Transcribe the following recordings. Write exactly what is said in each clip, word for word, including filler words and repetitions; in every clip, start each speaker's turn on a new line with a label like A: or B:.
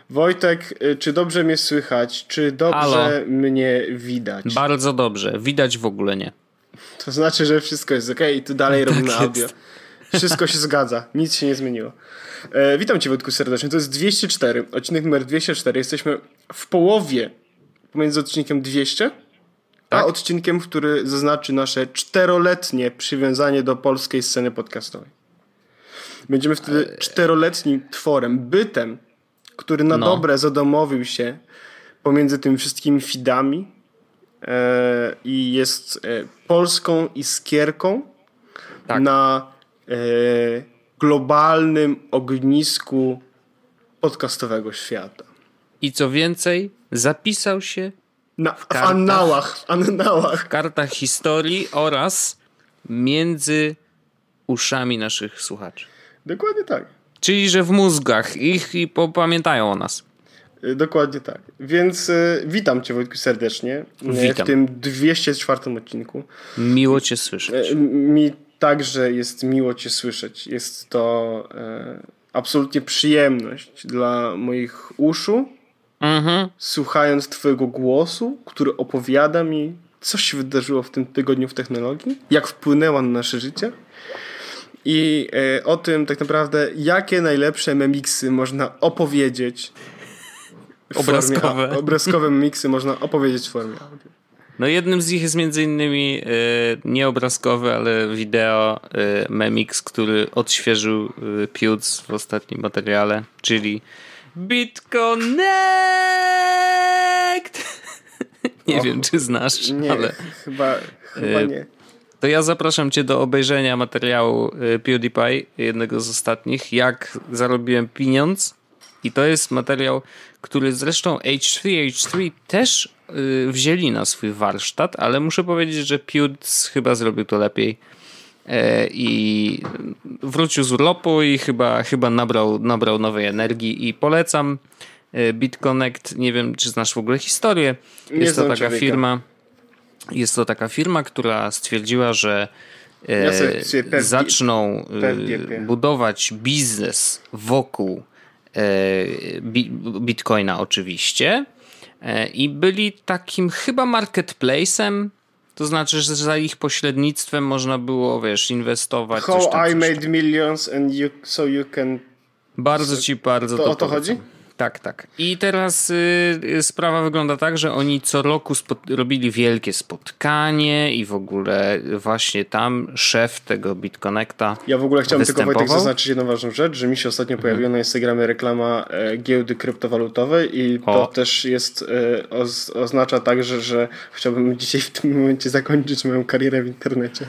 A: Wojtek, czy dobrze mnie słychać? Czy dobrze
B: Halo.
A: mnie widać?
B: Bardzo dobrze. Widać w ogóle nie.
A: To znaczy, że wszystko jest ok i tu dalej
B: tak
A: robimy
B: jest.
A: audio. Wszystko się zgadza. Nic się nie zmieniło. E, witam Cię, Wojtku, serdecznie. To jest dwieście cztery. Odcinek numer dwieście cztery. Jesteśmy w połowie pomiędzy odcinkiem dwieście
B: tak?
A: a odcinkiem, który zaznaczy nasze czteroletnie przywiązanie do polskiej sceny podcastowej. Będziemy wtedy czteroletnim tworem, bytem, który na
B: No.
A: dobre zadomowił się pomiędzy tymi wszystkimi feedami e, i jest e, polską iskierką
B: Tak.
A: na e, globalnym ognisku podcastowego świata.
B: I co więcej, zapisał się
A: Na, w,
B: kartach.
A: annałach, w annałach.
B: w kartach historii oraz między uszami naszych słuchaczy.
A: Dokładnie tak.
B: Czyli, że w mózgach ich i popamiętają o nas.
A: E, Dokładnie tak. Więc e, witam Cię, Wojtku, serdecznie e,
B: Witam.
A: w tym dwieście czwartym odcinku.
B: Miło cię słyszeć.
A: E, Mi także jest miło Cię słyszeć. Jest to e, absolutnie przyjemność dla moich uszu,
B: Mhm.
A: słuchając Twojego głosu, który opowiada mi, co się wydarzyło w tym tygodniu w technologii, jak wpłynęła na nasze życie i e, o tym tak naprawdę, jakie najlepsze memiksy można opowiedzieć w
B: Obrazkowe.
A: Formie, a, obrazkowe memiksy można opowiedzieć w formie audio.
B: No jednym z nich jest między innymi y, nie obrazkowy, ale wideo y, Memix, który odświeżył y, Piuc w ostatnim materiale, czyli BitConnect! nie
A: Och,
B: wiem, czy znasz,
A: Nie,
B: ale
A: chyba, chyba
B: y,
A: nie.
B: to ja zapraszam cię do obejrzenia materiału y, PewDiePie, jednego z ostatnich, jak zarobiłem pieniądz. I to jest materiał, który zresztą H trzy H trzy też y, wzięli na swój warsztat, ale muszę powiedzieć, że Piuc chyba zrobił to lepiej e, i wrócił z urlopu i chyba, chyba nabrał, nabrał nowej energii i polecam e, BitConnect. Nie wiem, czy znasz w ogóle historię.
A: Nie
B: Jest to
A: znam
B: taka
A: człowieka.
B: firma, jest to taka firma, która stwierdziła, że e,
A: Ja sobie- sobie pewnie-
B: zaczną e,
A: pewnie wiem.
B: budować biznes wokół e, bi, Bitcoina oczywiście e, i byli takim chyba marketplace'em, to znaczy, że za ich pośrednictwem można było, wiesz, inwestować. coś
A: How
B: tam,
A: I
B: coś tam.
A: made millions and you, so you can...
B: Bardzo ci bardzo
A: To
B: to
A: o to
B: polecam.
A: chodzi?
B: Tak, tak. I teraz y, y, sprawa wygląda tak, że oni co roku spot- robili wielkie spotkanie i w ogóle właśnie tam szef tego BitConnecta
A: Ja w ogóle chciałem tylko, Wojtek,
B: występował.
A: zaznaczyć jedną ważną rzecz, że mi się ostatnio pojawiła na Instagramie reklama e, giełdy kryptowalutowej i to
B: O.
A: też jest e, oz, oznacza także, że chciałbym dzisiaj w tym momencie zakończyć moją karierę w internecie.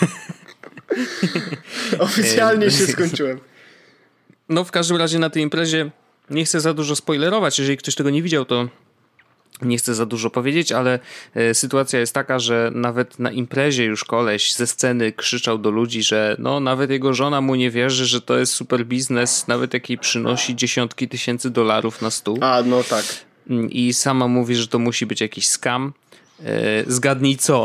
A: Oficjalnie się skończyłem.
B: No w każdym razie na tej imprezie nie chcę za dużo spoilerować, jeżeli ktoś tego nie widział, to nie chcę za dużo powiedzieć, ale e, sytuacja jest taka, że nawet na imprezie już koleś ze sceny krzyczał do ludzi, że no nawet jego żona mu nie wierzy, że to jest super biznes, nawet jak jej przynosi dziesiątki tysięcy dolarów na stół.
A: A, no tak.
B: I sama mówi, że to musi być jakiś scam. E, zgadnij co?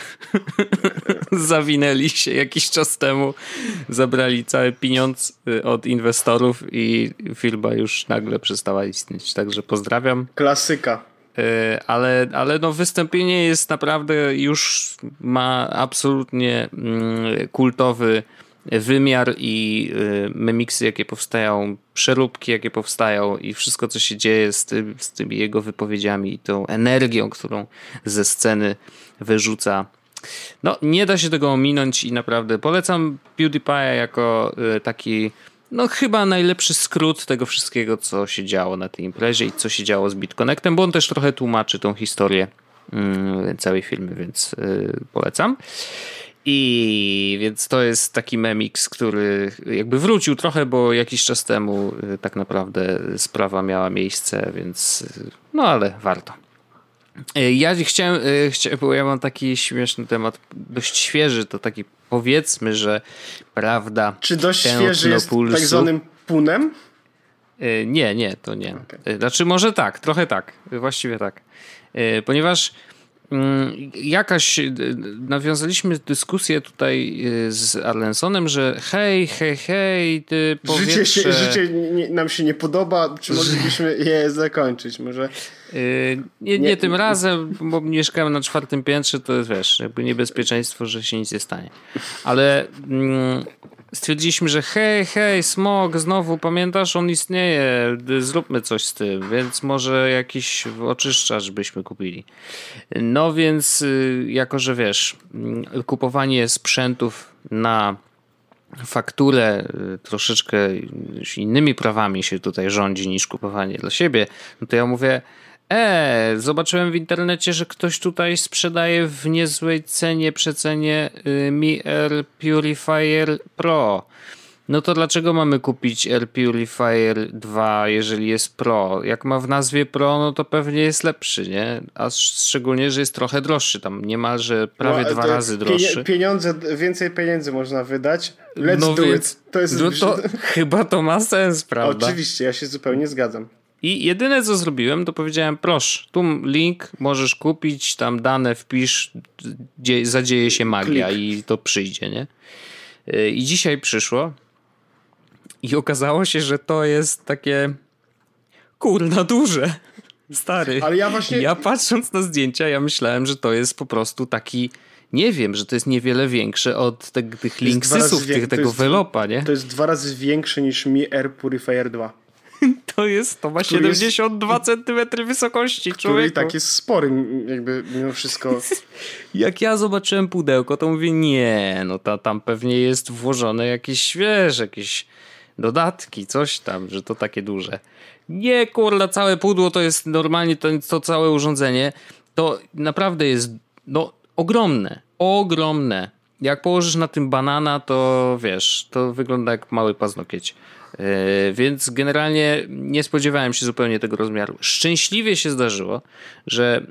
B: Zawinęli się jakiś czas temu, zabrali cały pieniądz e, od inwestorów i firma już nagle przestała istnieć. Także pozdrawiam.
A: Klasyka.
B: E, ale, ale no wystąpienie jest naprawdę już ma absolutnie mm, kultowy wymiar i y, memiksy, jakie powstają, przeróbki, jakie powstają i wszystko, co się dzieje z, tym, z tymi jego wypowiedziami i tą energią, którą ze sceny wyrzuca. No, nie da się tego ominąć i naprawdę polecam PewDiePie jako y, taki, no chyba najlepszy skrót tego wszystkiego, co się działo na tej imprezie i co się działo z BitConnectem, bo on też trochę tłumaczy tą historię y, całej filmy, więc y, polecam. I więc to jest taki memix, który jakby wrócił trochę, bo jakiś czas temu y, tak naprawdę sprawa miała miejsce, więc y, no ale warto. Y, Ja chciałem, y, chcia, bo ja mam taki śmieszny temat, dość świeży, to taki powiedzmy, że prawda.
A: Czy dość świeży jest
B: Technopulsu.
A: tak zwanym punem?
B: Y, Nie, nie, to nie.
A: Okay.
B: Y, Znaczy może tak, trochę tak, właściwie tak. Y, Ponieważ jakaś, nawiązaliśmy dyskusję tutaj z Arlensonem, że hej, hej, hej, ty powietrze...
A: Życie, się, życie nie, nam się nie podoba, czy moglibyśmy je zakończyć? Może...
B: Yy, nie, nie, nie tym razem, bo mieszkamy na czwartym piętrze, to jest, wiesz, jakby niebezpieczeństwo, że się nic nie stanie. Ale mm, stwierdziliśmy, że hej, hej, smog, znowu, pamiętasz, on istnieje, zróbmy coś z tym, więc może jakiś oczyszczacz byśmy kupili. No więc, yy, jako że wiesz, kupowanie sprzętów na fakturę troszeczkę innymi prawami się tutaj rządzi niż kupowanie dla siebie, no to ja mówię, e, zobaczyłem w internecie, że ktoś tutaj sprzedaje w niezłej cenie, przecenie Mi Air Purifier Pro. No to dlaczego mamy kupić Air Purifier dwa, jeżeli jest Pro? Jak ma w nazwie Pro, no to pewnie jest lepszy, nie? A szczególnie, że jest trochę droższy, tam niemalże prawie no, dwa razy droższy.
A: Pieniądze, więcej pieniędzy można wydać. Let's
B: no
A: do
B: więc,
A: it. To jest
B: no to chyba to ma sens, prawda?
A: Oczywiście, ja się zupełnie zgadzam.
B: I jedyne co zrobiłem, to powiedziałem, proszę, tu link, możesz kupić, tam dane wpisz, dzie- zadzieje się magia Klik. I to przyjdzie, nie? I dzisiaj przyszło i okazało się, że to jest takie kurna duże. Stary.
A: Ale ja właśnie...
B: Ja patrząc na zdjęcia, ja myślałem, że to jest po prostu taki, nie wiem, że to jest niewiele większe od te, tych linksysów, wie- tego jest, Velopa, nie?
A: To jest dwa razy większe niż Mi Air Purifier dwa.
B: To jest, to ma który siedemdziesiąt dwa jest, centymetry wysokości,
A: który
B: człowieku.
A: i tak jest spory, jakby mimo wszystko.
B: Jak ja zobaczyłem pudełko, to mówię, nie, no to tam pewnie jest włożone jakieś, wiesz, jakieś dodatki, coś tam, że to takie duże. Nie, kurwa, całe pudło to jest normalnie, to, to całe urządzenie, to naprawdę jest, no, ogromne, ogromne. Jak położysz na tym banana, to wiesz, to wygląda jak mały paznokieć. Yy, więc generalnie nie spodziewałem się zupełnie tego rozmiaru. Szczęśliwie się zdarzyło, że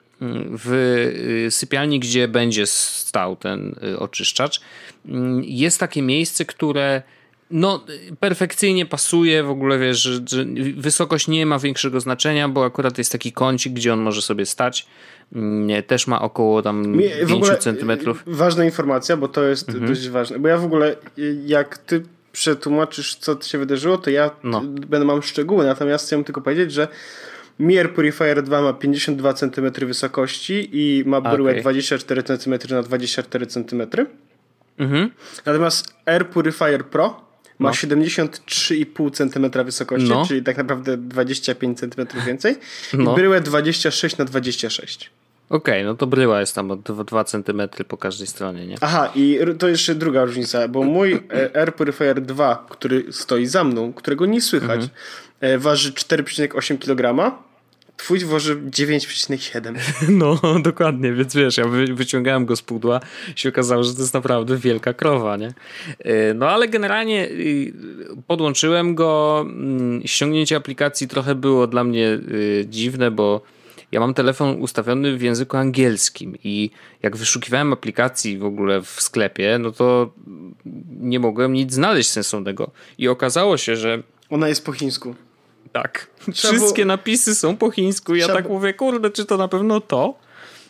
B: w sypialni, gdzie będzie stał ten oczyszczacz, jest takie miejsce, które no perfekcyjnie pasuje, w ogóle wiesz, że, że wysokość nie ma większego znaczenia, bo akurat jest taki kącik, gdzie on może sobie stać. Też ma około tam pięć centymetrów.
A: Ważna informacja, bo to jest mhm. dość ważne, bo ja w ogóle jak ty przetłumaczysz, co się wydarzyło, to ja no. będę mam szczegóły, natomiast chciałem tylko powiedzieć, że Mi Air Purifier dwa ma pięćdziesiąt dwa centymetry wysokości i ma bryłę okay. dwadzieścia cztery centymetry na dwadzieścia cztery centymetry. Mhm. Natomiast Air Purifier Pro ma no. siedemdziesiąt trzy i pół centymetra wysokości, no. czyli tak naprawdę dwadzieścia pięć centymetrów więcej no. i bryłę dwadzieścia sześć na dwadzieścia sześć.
B: Okej, okay, no to bryła jest tam o dwa centymetry po każdej stronie, nie?
A: Aha, i to jeszcze druga różnica, bo mój Air Purifier dwa, który stoi za mną, którego nie słychać, mhm. waży cztery przecinek osiem kilograma, twój waży dziewięć przecinek siedem.
B: No, dokładnie, więc wiesz, ja wyciągałem go z pudła i się okazało, że to jest naprawdę wielka krowa, nie? No ale generalnie podłączyłem go, ściągnięcie aplikacji trochę było dla mnie dziwne, bo ja mam telefon ustawiony w języku angielskim i jak wyszukiwałem aplikacji w ogóle w sklepie, no to nie mogłem nic znaleźć sensownego. I okazało się, że...
A: Ona jest po chińsku.
B: Tak. Trzeba Wszystkie było... napisy są po chińsku. Ja Trzeba... tak mówię, kurde, czy to na pewno to?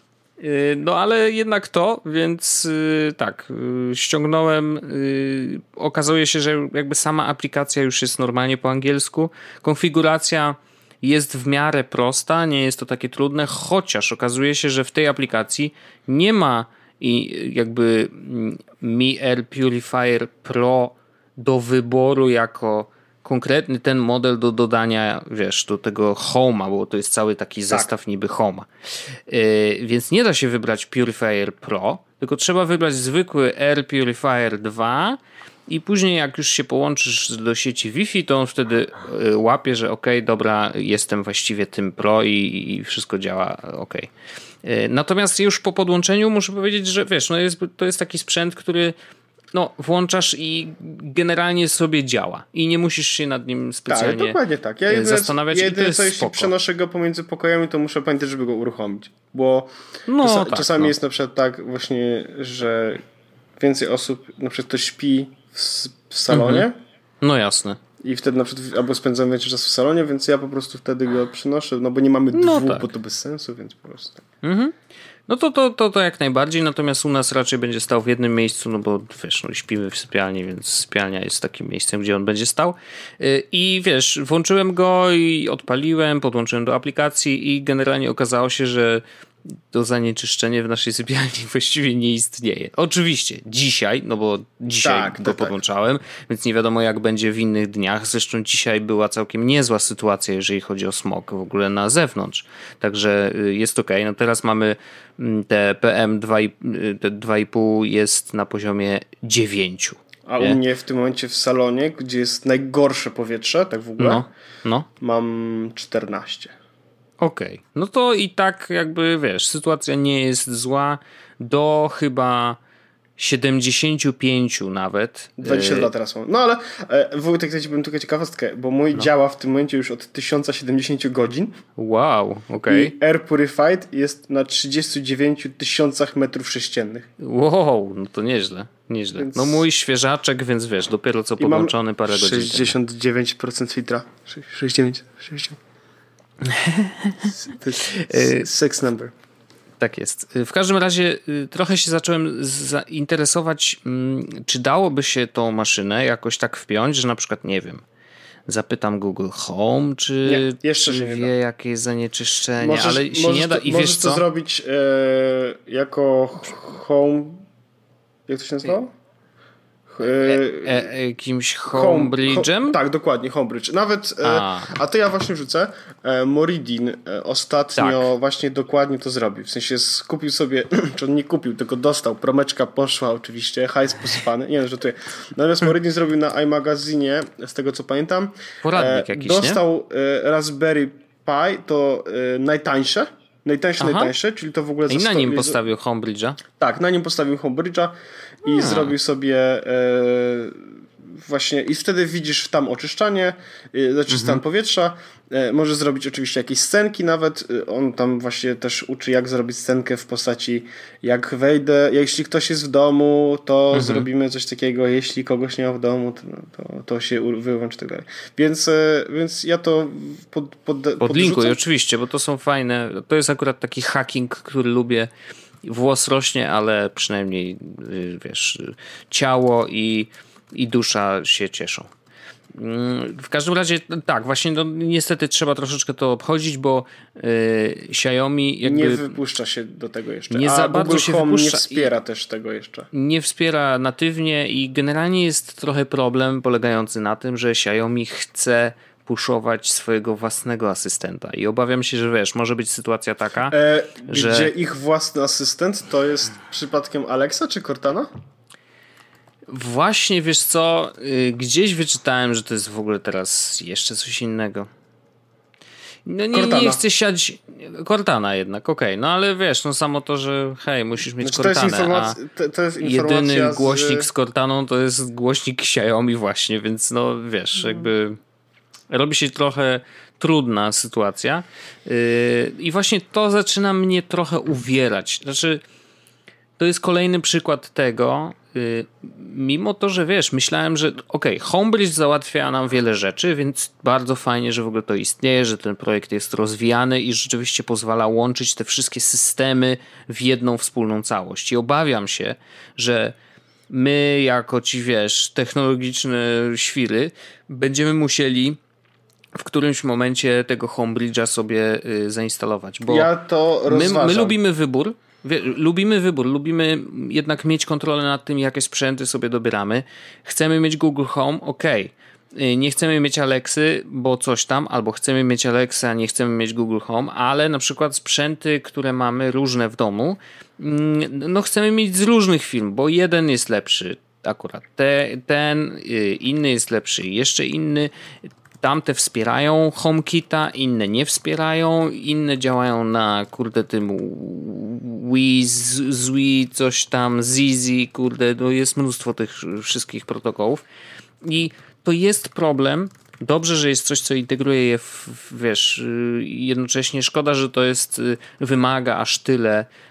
B: No ale jednak to, więc tak, ściągnąłem. Okazuje się, że jakby sama aplikacja już jest normalnie po angielsku. Konfiguracja jest w miarę prosta, nie jest to takie trudne, chociaż okazuje się, że w tej aplikacji nie ma i jakby Mi Air Purifier Pro do wyboru jako konkretny ten model do dodania, wiesz, do tego Home'a, bo to jest cały taki tak. zestaw niby Home'a. Yy, więc nie da się wybrać Purifier Pro, tylko trzeba wybrać zwykły Air Purifier dwa i później jak już się połączysz do sieci Wi-Fi, to on wtedy łapie, że okej, okay, dobra, jestem właściwie tym Pro i, i wszystko działa okej. Okay. Natomiast już po podłączeniu muszę powiedzieć, że wiesz, no jest, to jest taki sprzęt, który no, włączasz i generalnie sobie działa i nie musisz się nad nim specjalnie
A: tak, dokładnie tak. Ja jedyne,
B: zastanawiać.
A: Jedyne,
B: i to jest
A: co jeśli
B: spoko.
A: przenoszę go pomiędzy pokojami, to muszę pamiętać, żeby go uruchomić, bo
B: no,
A: czas,
B: tak,
A: czasami
B: no.
A: jest na przykład tak właśnie, że więcej osób, na przykład ktoś śpi w, w salonie. Mhm.
B: No jasne.
A: i wtedy na przykład albo spędzam więcej czasu w salonie, więc ja po prostu wtedy go przynoszę, no bo nie mamy
B: no
A: dwóch,
B: tak.
A: bo to bez sensu, więc po prostu.
B: Mhm. No to, to, to, to jak najbardziej, natomiast u nas raczej będzie stał w jednym miejscu, no bo wiesz, no, śpimy w sypialni, więc sypialnia jest takim miejscem, gdzie on będzie stał. I wiesz, włączyłem go i odpaliłem, podłączyłem do aplikacji i generalnie okazało się, że to zanieczyszczenie w naszej sypialni właściwie nie istnieje. Oczywiście dzisiaj, no bo dzisiaj
A: tak,
B: go
A: tak,
B: podłączałem, tak. Więc nie wiadomo jak będzie w innych dniach. Zresztą dzisiaj była całkiem niezła sytuacja, jeżeli chodzi o smog w ogóle na zewnątrz. Także jest okej. No teraz mamy te P M dwa i pół jest na poziomie dziewięć.
A: A
B: nie?
A: u mnie w tym momencie w salonie, gdzie jest najgorsze powietrze, tak w ogóle,
B: no, no.
A: mam czternaście.
B: Okej, okay. No to i tak jakby wiesz, sytuacja nie jest zła do chyba siedemdziesiąt pięć nawet.
A: dwadzieścia dwa teraz mam. No ale e, Wojtek, ja ci powiem tylko ciekawostkę, bo mój no. działa w tym momencie już od tysiąc siedemdziesiąt godzin.
B: Wow, okej.
A: Okay. I Air Purified jest na trzydzieści dziewięć tysiącach metrów sześciennych.
B: Wow, no to nieźle, nieźle. Więc... No mój świeżaczek, więc wiesz, dopiero co podłączony parę godzin temu.
A: sześćdziesiąt dziewięć procent filtra. sześćdziesiąt dziewięć, sześćdziesiąt. To jest sex number.
B: Tak jest. W każdym razie trochę się zacząłem zainteresować, czy dałoby się tą maszynę jakoś tak wpiąć, że na przykład, nie wiem, zapytam Google Home, czy,
A: nie, jeszcze
B: czy
A: się nie
B: wie
A: da.
B: jakie jest zanieczyszczenie,
A: możesz,
B: ale się nie da
A: to,
B: i
A: możesz
B: wiesz
A: to
B: co?
A: zrobić e, jako home, jak to się nazywało?
B: E, e, jakimś homebridge'em?
A: Home, tak, dokładnie, homebridge. Nawet, a. E, a to ja właśnie rzucę, e, Moridin e, ostatnio tak. właśnie dokładnie to zrobił. W sensie skupił sobie, czy on nie kupił, tylko dostał, promeczka poszła oczywiście, hajs posypany, nie wiem, że tu natomiast Moridin zrobił na iMagazinie, z tego co pamiętam,
B: poradnik
A: e,
B: jakiś,
A: dostał e, Raspberry Pi, to e, najtańsze, najtańsze, Aha. najtańsze, czyli to w ogóle...
B: I na nim postawił homebridge'a?
A: Tak, na nim postawił homebridge'a i A. zrobił sobie e, właśnie i wtedy widzisz tam oczyszczanie, e, znaczy mhm. stan powietrza. E, możesz zrobić oczywiście jakieś scenki nawet. E, on tam właśnie też uczy, jak zrobić scenkę w postaci jak wejdę, jeśli ktoś jest w domu, to mhm. zrobimy coś takiego, jeśli kogoś nie ma w domu, to, to, to się wyłączy i tak dalej. Więc, e, więc ja to pod, pod,
B: podlinkuj oczywiście, bo to są fajne, to jest akurat taki hacking, który lubię. Włos rośnie, ale przynajmniej wiesz, ciało i, i dusza się cieszą. W każdym razie tak, właśnie no, niestety trzeba troszeczkę to obchodzić, bo yy, Xiaomi jakby
A: nie wypuszcza się do tego jeszcze.
B: Nie
A: A
B: za bardzo
A: Google
B: się
A: Home
B: wypuszcza
A: nie wspiera też tego jeszcze.
B: Nie wspiera natywnie i generalnie jest trochę problem polegający na tym, że Xiaomi chce puszować swojego własnego asystenta i obawiam się, że wiesz, może być sytuacja taka,
A: e,
B: że...
A: Gdzie ich własny asystent to jest przypadkiem Alexa czy Cortana?
B: Właśnie, wiesz co, gdzieś wyczytałem, że to jest w ogóle teraz jeszcze coś innego. No nie, nie chcę siać... Cortana jednak, okej, okay. No ale wiesz, no samo to, że hej, musisz mieć znaczy, Cortanę, to jest informac-
A: to, to jest
B: jedyny
A: z...
B: głośnik z Cortaną to jest głośnik Xiaomi właśnie, więc no wiesz, jakby... Robi się trochę trudna sytuacja yy, i właśnie to zaczyna mnie trochę uwierać. Znaczy, to jest kolejny przykład tego, yy, mimo to, że wiesz, myślałem, że okej, okay, Homebridge załatwia nam wiele rzeczy, więc bardzo fajnie, że w ogóle to istnieje, że ten projekt jest rozwijany i rzeczywiście pozwala łączyć te wszystkie systemy w jedną wspólną całość. I obawiam się, że my jako ci, wiesz, technologiczne świry będziemy musieli w którymś momencie tego Homebridge'a sobie y, zainstalować. Bo
A: ja to rozważam.
B: My, my lubimy wybór, wie, lubimy wybór, lubimy jednak mieć kontrolę nad tym, jakie sprzęty sobie dobieramy. Chcemy mieć Google Home, okej. Okay. Nie chcemy mieć Alexy, bo coś tam, albo chcemy mieć Alexa, a nie chcemy mieć Google Home, ale na przykład sprzęty, które mamy różne w domu, no chcemy mieć z różnych firm, bo jeden jest lepszy akurat, te, ten, inny jest lepszy, jeszcze inny. Tamte wspierają HomeKita, inne nie wspierają, inne działają na kurde tym Wii, Zwi, coś tam, Zizi, kurde, no jest mnóstwo tych wszystkich protokołów i to jest problem. Dobrze, że jest coś, co integruje je, w, wiesz, jednocześnie szkoda, że to jest, wymaga aż tyle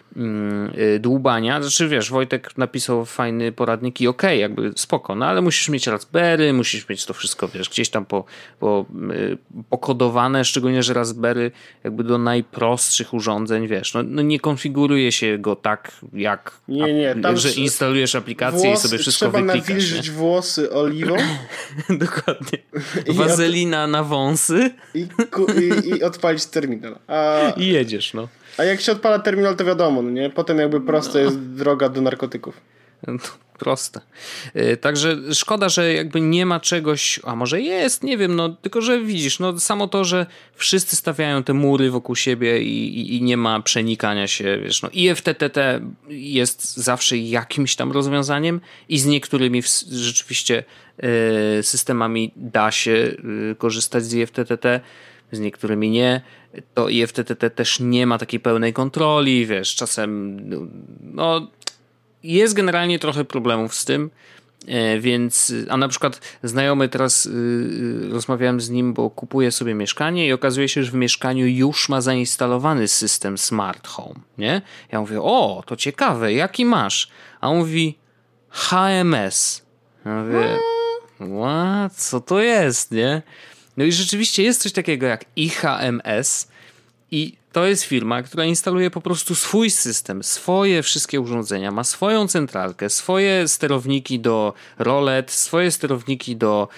B: dłubania. Znaczy wiesz, Wojtek napisał fajny poradnik i okej, okay, jakby spoko, no ale musisz mieć Raspberry, musisz mieć to wszystko, wiesz, gdzieś tam po, po, pokodowane, szczególnie, że Raspberry jakby do najprostszych urządzeń, wiesz, no, no nie konfiguruje się go tak jak,
A: nie, nie, tam
B: że instalujesz aplikację włos, i sobie wszystko
A: trzeba
B: wyklikasz.
A: Trzeba nawilżyć włosy oliwą.
B: Dokładnie. Wazelina od... na wąsy.
A: I, i, i odpalić terminal. A...
B: I jedziesz, no.
A: A jak się odpala terminal, to wiadomo, no nie? Potem jakby prosto no. jest droga do narkotyków.
B: No, proste. Także szkoda, że jakby nie ma czegoś, a może jest, nie wiem, no tylko, że widzisz, no samo to, że wszyscy stawiają te mury wokół siebie i, i, i nie ma przenikania się, wiesz, no I F T T T jest zawsze jakimś tam rozwiązaniem i z niektórymi w, rzeczywiście y, systemami da się y, korzystać z I F T T T, z niektórymi nie. To I F T T T też nie ma takiej pełnej kontroli, wiesz, czasem no jest generalnie trochę problemów z tym, więc, a na przykład znajomy teraz yy, rozmawiałem z nim, bo kupuje sobie mieszkanie i okazuje się, że w mieszkaniu już ma zainstalowany system Smart Home, nie? Ja mówię, o, to ciekawe, jaki masz? A on mówi H M S. Ja mówię, what? Co to jest, nie? No i rzeczywiście jest coś takiego jak I H M S i to jest firma, która instaluje po prostu swój system, swoje wszystkie urządzenia, ma swoją centralkę, swoje sterowniki do rolet, swoje sterowniki do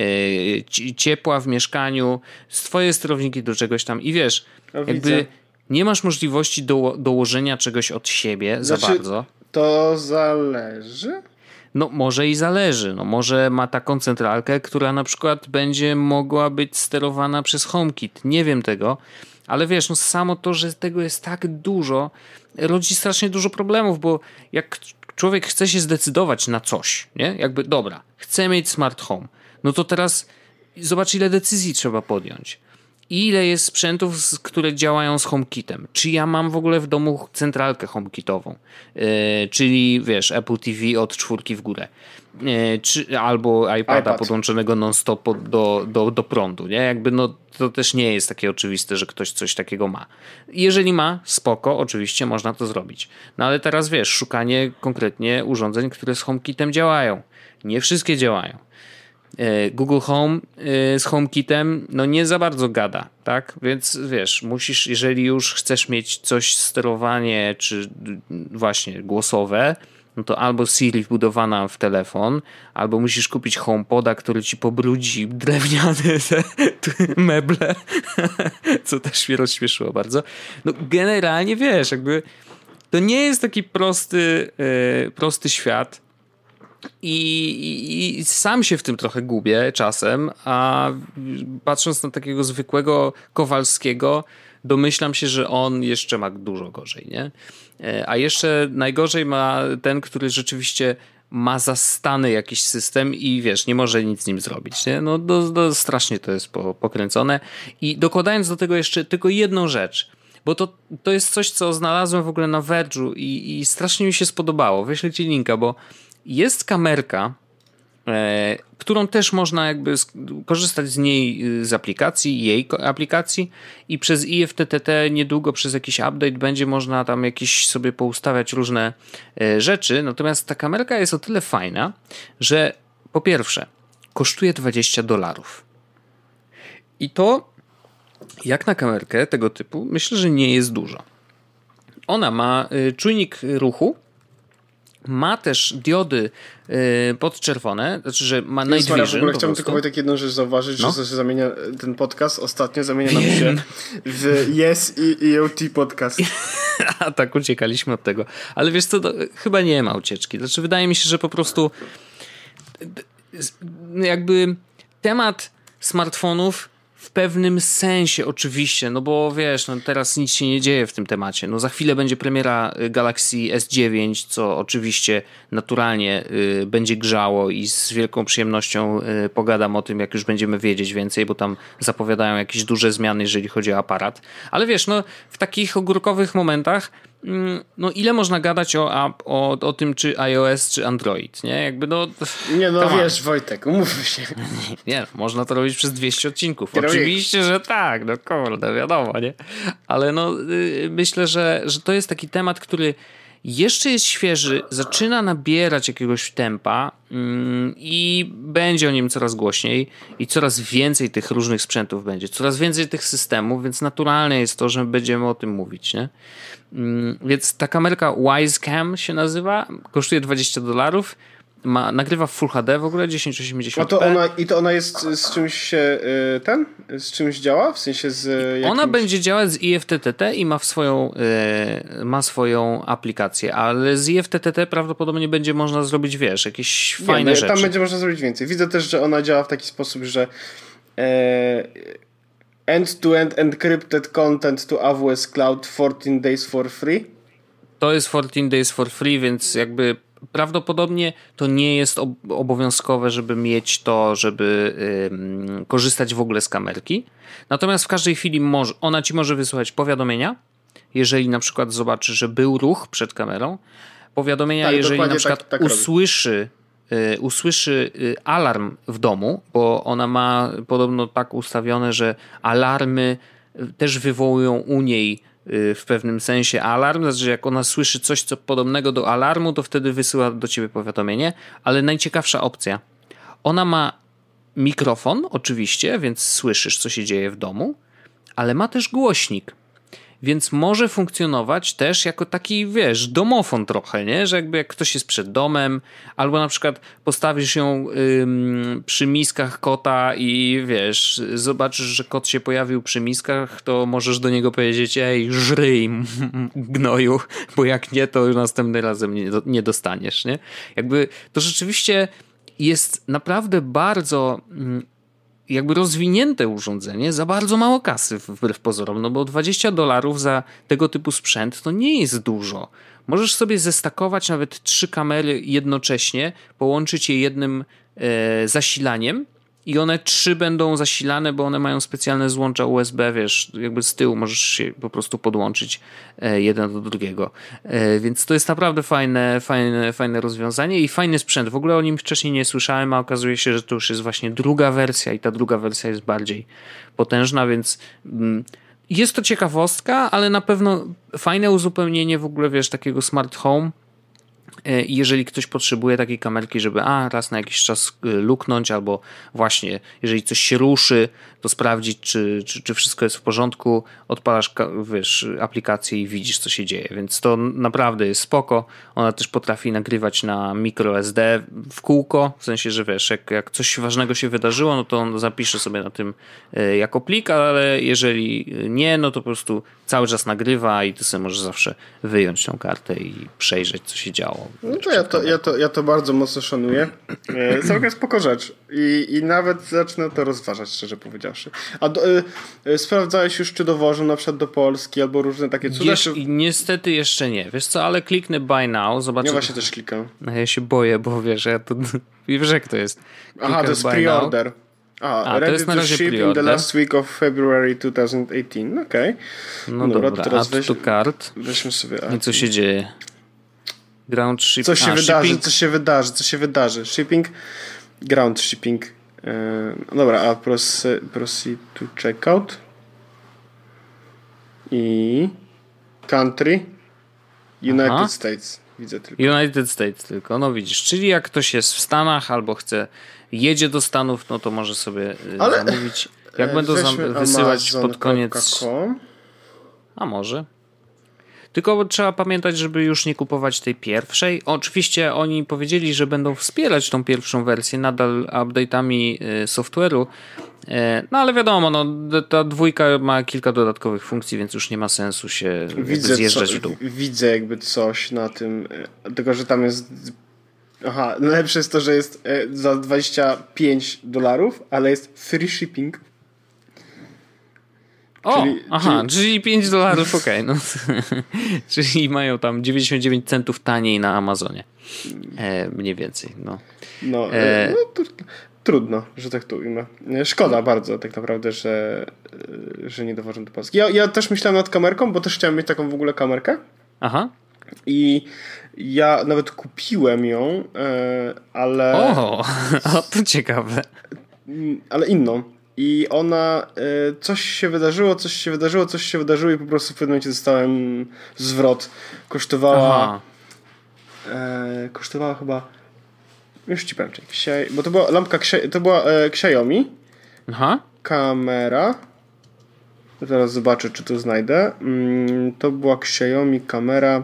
B: e, ciepła w mieszkaniu, swoje sterowniki do czegoś tam i wiesz, no jakby nie masz możliwości do, dołożenia czegoś od siebie znaczy, za bardzo.
A: To zależy?
B: No może i zależy. No, może ma taką centralkę, która na przykład będzie mogła być sterowana przez HomeKit. Nie wiem tego. Ale wiesz, no samo to, że tego jest tak dużo, rodzi strasznie dużo problemów, bo jak człowiek chce się zdecydować na coś, nie? Jakby, dobra, chcę mieć smart home, no to teraz zobacz, ile decyzji trzeba podjąć. Ile jest sprzętów, które działają z HomeKitem. Czy ja mam w ogóle w domu centralkę HomeKitową, yy, czyli wiesz, Apple T V od czwórki w górę. Yy, czy, albo iPada iPad. podłączonego non-stop do, do, do prądu. Nie? Jakby no, to też nie jest takie oczywiste, że ktoś coś takiego ma. Jeżeli ma, spoko, oczywiście można to zrobić. No ale teraz wiesz, szukanie konkretnie urządzeń, które z HomeKitem działają. Nie wszystkie działają. Google Home z HomeKitem no nie za bardzo gada, tak? Więc wiesz, musisz, jeżeli już chcesz mieć coś sterowanie czy właśnie głosowe, no to albo Siri wbudowana w telefon, albo musisz kupić HomePoda, który ci pobrudzi drewniane te, te meble, co też mnie rozśmieszyło bardzo. No generalnie wiesz, jakby to nie jest taki prosty, yy, prosty świat. I, i, I sam się w tym trochę gubię czasem, a patrząc na takiego zwykłego Kowalskiego, domyślam się, że on jeszcze ma dużo gorzej, nie? A jeszcze najgorzej ma ten, który rzeczywiście ma zastany jakiś system i wiesz, nie może nic z nim zrobić, nie? No do, do, strasznie to jest po, pokręcone. I dokładając do tego jeszcze tylko jedną rzecz, bo to, to jest coś, co znalazłem w ogóle na Verge'u i, i strasznie mi się spodobało. Wyślę ci linka, bo jest kamerka, e, którą też można jakby korzystać z niej z aplikacji, jej aplikacji i przez I F T T T niedługo przez jakiś update będzie można tam jakieś sobie poustawiać różne e, rzeczy. Natomiast ta kamerka jest o tyle fajna, że po pierwsze kosztuje dwadzieścia dolarów. I to jak na kamerkę tego typu myślę, że nie jest dużo. Ona ma e, czujnik ruchu, ma też diody yy, podczerwone, znaczy, że ma night vision. W ogóle
A: chciałbym tylko tak jedną rzecz zauważyć, no? że się zamienia, ten podcast ostatnio zamienia nam się w Yes i E O T podcast.
B: A tak, uciekaliśmy od tego. Ale wiesz co, to, chyba nie ma ucieczki. Znaczy wydaje mi się, że po prostu jakby temat smartfonów w pewnym sensie oczywiście, no bo wiesz, no teraz nic się nie dzieje w tym temacie. No za chwilę będzie premiera Galaxy S dziewięć, co oczywiście naturalnie y, będzie grzało i z wielką przyjemnością y, pogadam o tym, jak już będziemy wiedzieć więcej, bo tam zapowiadają jakieś duże zmiany, jeżeli chodzi o aparat. Ale wiesz, no w takich ogórkowych momentach no ile można gadać o, o, o tym, czy iOS, czy Android, nie? Jakby no...
A: Nie no, wiesz, Wojtek, umówmy się.
B: Nie, można to robić przez dwieście odcinków.
A: Kierownik.
B: Oczywiście, że tak, no kurde, wiadomo, nie? Ale no yy, myślę, że, że to jest taki temat, który jeszcze jest świeży, zaczyna nabierać jakiegoś tempa yy, i będzie o nim coraz głośniej i coraz więcej tych różnych sprzętów będzie, coraz więcej tych systemów, więc naturalne jest to, że będziemy o tym mówić, nie? Yy, więc ta kamerka Wisecam się nazywa, kosztuje dwadzieścia dolarów. Ma, nagrywa w Full H D w ogóle tysiąc osiemdziesiąt p.
A: A to ona, i to ona jest z czymś się ten? Z czymś działa? W sensie z jakimś...
B: Ona będzie działać z I F T T T i ma w swoją y, ma swoją aplikację, ale z I F T T T prawdopodobnie będzie można zrobić, wiesz, jakieś
A: Nie,
B: fajne
A: no,
B: rzeczy.
A: Tam będzie można zrobić więcej. Widzę też, że ona działa w taki sposób, że e, end-to-end encrypted content to A W S Cloud czternaście days for free.
B: To jest czternaście days for free, więc jakby prawdopodobnie to nie jest ob- obowiązkowe, żeby mieć to, żeby ym, korzystać w ogóle z kamerki. Natomiast w każdej chwili może, ona ci może wysłać powiadomienia, jeżeli na przykład zobaczy, że był ruch przed kamerą. Powiadomienia,
A: tak,
B: jeżeli na przykład
A: tak, tak
B: usłyszy, y, usłyszy y, alarm w domu, bo ona ma podobno tak ustawione, że alarmy też wywołują u niej w pewnym sensie alarm, znaczy jak ona słyszy coś co podobnego do alarmu, to wtedy wysyła do ciebie powiadomienie, ale najciekawsza opcja, ona ma mikrofon oczywiście, więc słyszysz co się dzieje w domu, ale ma też głośnik, więc może funkcjonować też jako taki, wiesz, domofon trochę, nie? Że jakby jak ktoś jest przed domem, albo na przykład postawisz ją ym, przy miskach kota i wiesz, zobaczysz, że kot się pojawił przy miskach, to możesz do niego powiedzieć: ej, żryj gnoju, bo jak nie, to już następnym razem nie, nie dostaniesz, nie? Jakby to rzeczywiście jest naprawdę bardzo... Ym, jakby rozwinięte urządzenie za bardzo mało kasy wbrew pozorom, no bo dwadzieścia dolarów za tego typu sprzęt to nie jest dużo. Możesz sobie zestakować nawet trzy kamery jednocześnie, połączyć je jednym e, zasilaniem i one trzy będą zasilane, bo one mają specjalne złącza U S B, wiesz, jakby z tyłu możesz się po prostu podłączyć e, jeden do drugiego. E, więc to jest naprawdę fajne, fajne, fajne rozwiązanie i fajny sprzęt. W ogóle o nim wcześniej nie słyszałem, a okazuje się, że to już jest właśnie druga wersja i ta druga wersja jest bardziej potężna, więc mm, jest to ciekawostka, ale na pewno fajne uzupełnienie w ogóle, wiesz, takiego smart home. Jeżeli ktoś potrzebuje takiej kamerki, żeby a raz na jakiś czas luknąć, albo właśnie jeżeli coś się ruszy, to sprawdzić, czy, czy, czy wszystko jest w porządku, odpalasz, wiesz, aplikację i widzisz, co się dzieje, więc to naprawdę jest spoko. Ona też potrafi nagrywać na microSD w kółko, w sensie, że wiesz, jak, jak coś ważnego się wydarzyło, no to on zapisze sobie na tym jako plik, ale jeżeli nie, no to po prostu cały czas nagrywa i ty sobie możesz zawsze wyjąć tą kartę i przejrzeć, co się działo.
A: No to ja to, ja to, ja to bardzo mocno szanuję. E, całkiem spoko rzecz. I, I nawet zacznę to rozważać, szczerze powiedziawszy. A do, e, sprawdzałeś już, czy dowożą na przykład do Polski albo różne takie cuda?
B: Jesz,
A: czy...
B: Niestety jeszcze nie. Wiesz co, ale kliknę buy now. Zobaczę.
A: Ja właśnie też klikam.
B: No, ja się boję, bo wiesz, ja to... wiesz jak to jest. Klikam
A: Aha, to jest pre-order.
B: A, A to jest na razie
A: ship in the last week of February twenty eighteen. Okej. Okay.
B: No, no dobra, teraz add weź, to cart.
A: Weźmy sobie add.
B: I co się dzieje? Ground shipping.
A: Co się
B: A,
A: wydarzy,
B: shipping.
A: co się wydarzy, co się wydarzy. Shipping, ground shipping. Yy, dobra, a proceed, proceed to checkout. I country United Aha. States. Widzę tylko.
B: United States tylko, no widzisz. Czyli jak ktoś jest w Stanach albo chce, jedzie do Stanów, no to może sobie Ale zamówić. Jak będą zam- wysyłać pod koniec... A może? Tylko trzeba pamiętać, żeby już nie kupować tej pierwszej. Oczywiście oni powiedzieli, że będą wspierać tą pierwszą wersję nadal update'ami software'u. No ale wiadomo, no, ta dwójka ma kilka dodatkowych funkcji, więc już nie ma sensu się
A: widzę
B: zjeżdżać
A: co,
B: w dół.
A: Widzę jakby coś na tym, tylko że tam jest... Aha, najlepsze jest to, że jest za dwadzieścia pięć dolarów, ale jest free shipping.
B: O, czyli, aha, czyli, czyli pięć dolarów, okej. Okay, no. Czyli mają tam dziewięćdziesiąt dziewięć centów taniej na Amazonie. E, mniej więcej, no.
A: No, e, no to, trudno, że tak to ujmę. Szkoda bardzo tak naprawdę, że, że nie dowożą do Polski. Ja, ja też myślałem nad kamerką, bo też chciałem mieć taką w ogóle kamerkę.
B: Aha.
A: I ja nawet kupiłem ją, ale...
B: O, o to ciekawe.
A: Ale inną. I ona, coś się wydarzyło, coś się wydarzyło, coś się wydarzyło i po prostu w pewnym momencie dostałem zwrot. Kosztowała... E, kosztowała chyba... Już ci powiem, Xiaomi, bo to była lampka, to była e, Xiaomi.
B: Aha.
A: Kamera. Zaraz zobaczę, czy to znajdę. Mm, to była Xiaomi kamera.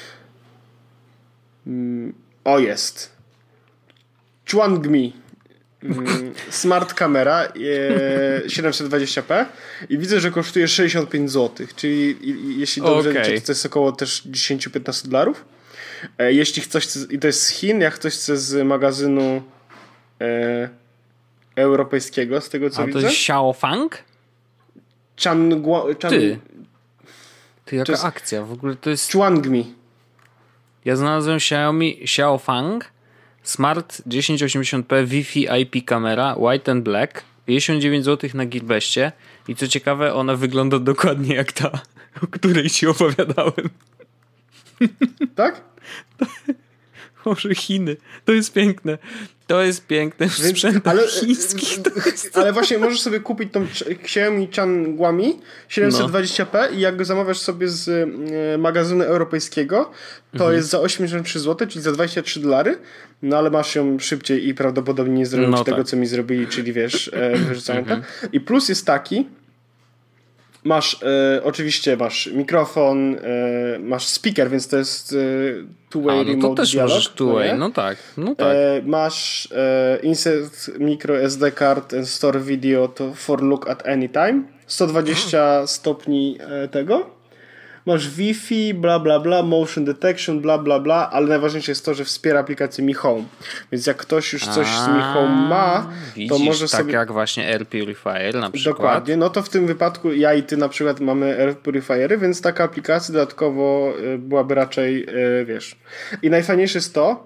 A: Mm, o, jest. Chuangmi. Mm, smart kamera e, siedemset dwadzieścia p i widzę, że kosztuje sześćdziesiąt pięć złotych, czyli i, jeśli dobrze
B: okay.
A: liczę, to jest około też dziesięć do piętnastu dolarów. E, jeśli ktoś chce, i to jest z Chin, jak ktoś chce z magazynu e, europejskiego, z tego co
B: A
A: widzę.
B: A to jest Xiaofang?
A: Changua, Chan...
B: Ty. Ty, jaka jest... akcja? W ogóle to jest...
A: Chuangmi.
B: Ja znalazłem Xiaomi Xiaofang Smart tysiąc osiemdziesiąt p Wi-Fi I P kamera White and Black pięćdziesiąt dziewięć złotych na Gearbestie i co ciekawe, ona wygląda dokładnie jak ta, o której ci opowiadałem.
A: Tak?
B: Może Chiny. To jest piękne. To jest piękne w sprzętach ale, chińskich. Jest...
A: Ale właśnie możesz sobie kupić tą Xiaomi Changguami siedemset dwadzieścia p no. i jak go zamawiasz sobie z e, magazynu europejskiego, to mhm. jest za osiemdziesiąt trzy złote, czyli za dwadzieścia trzy dolary, no ale masz ją szybciej i prawdopodobnie nie zrobią no ci tak. tego, co mi zrobili, czyli wiesz, e, wyrzucają to. I plus jest taki, masz, e, oczywiście masz mikrofon, e, masz speaker, więc to jest e, two-way
B: A, no
A: remote
B: to też
A: dialog.
B: możesz two-way, no, no tak. No tak.
A: E, masz e, insert micro S D card and store video to for look at any time. sto dwadzieścia hmm. stopni e, tego. Masz Wi-Fi, bla bla bla, motion detection, bla bla bla, ale najważniejsze jest to, że wspiera aplikację Mi Home. Więc jak ktoś już coś
B: A,
A: z Mi Home ma,
B: widzisz,
A: to może
B: tak
A: sobie...
B: jak właśnie Air Purifier na przykład.
A: Dokładnie, no to w tym wypadku ja i ty na przykład mamy Air Purifiery, więc taka aplikacja dodatkowo byłaby raczej, wiesz... I najfajniejsze jest to,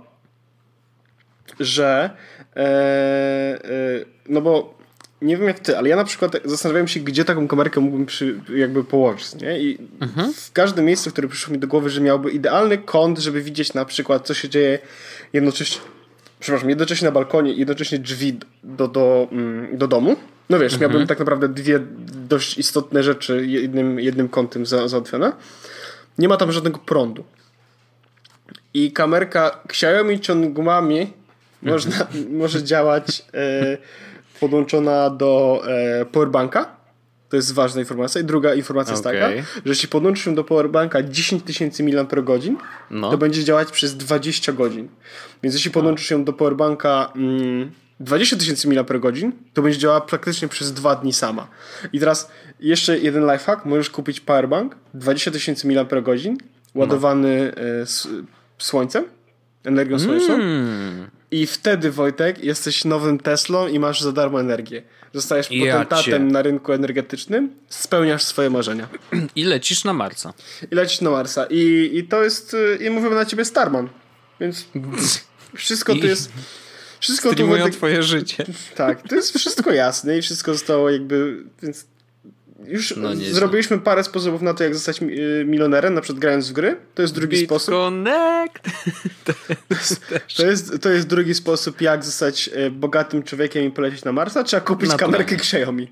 A: że e, e, no bo nie wiem jak ty, ale ja na przykład zastanawiałem się, gdzie taką kamerkę mógłbym przy, jakby położyć, nie? I mhm. w każdym miejscu, które przyszło mi do głowy, że miałby idealny kąt, żeby widzieć na przykład, co się dzieje jednocześnie, przepraszam, jednocześnie na balkonie i jednocześnie drzwi do, do, do domu. No wiesz, mhm. miałbym tak naprawdę dwie dość istotne rzeczy jednym, jednym kątem za, załatwione. Nie ma tam żadnego prądu. I kamerka Xiaomi Chongguami mhm. można, może działać... E, podłączona do e, powerbanka. To jest ważna informacja. I druga informacja okay. jest taka, że jeśli podłączysz się do powerbanka dziesięć tysięcy miliampergodzin, no. to będzie działać przez dwadzieścia godzin. Więc jeśli podłączysz się do powerbanka mm, dwadzieścia tysięcy miliampergodzin, to będzie działała praktycznie przez dwa dni sama. I teraz jeszcze jeden lifehack. Możesz kupić powerbank dwadzieścia tysięcy miliampergodzin ładowany no. e, s- słońcem, energią słoneczną. Mm. I wtedy, Wojtek, jesteś nowym Teslą i masz za darmo energię. Zostajesz potentatem ja na rynku energetycznym, spełniasz swoje marzenia.
B: I lecisz na Marsa.
A: I lecisz na Marsa. I, i to jest... I mówimy na ciebie Starman. Więc wszystko tu jest... Wszystko tu,
B: Wojtek, twoje życie.
A: Tak, to jest wszystko jasne i wszystko zostało jakby... Więc już no zrobiliśmy parę sposobów na to, jak zostać milionerem, na przykład grając w gry. To jest drugi
B: Beat
A: sposób.
B: Connect!
A: To jest, to jest drugi sposób, jak zostać bogatym człowiekiem i polecieć na Marsa. Trzeba kupić na kamerkę Xiaomi.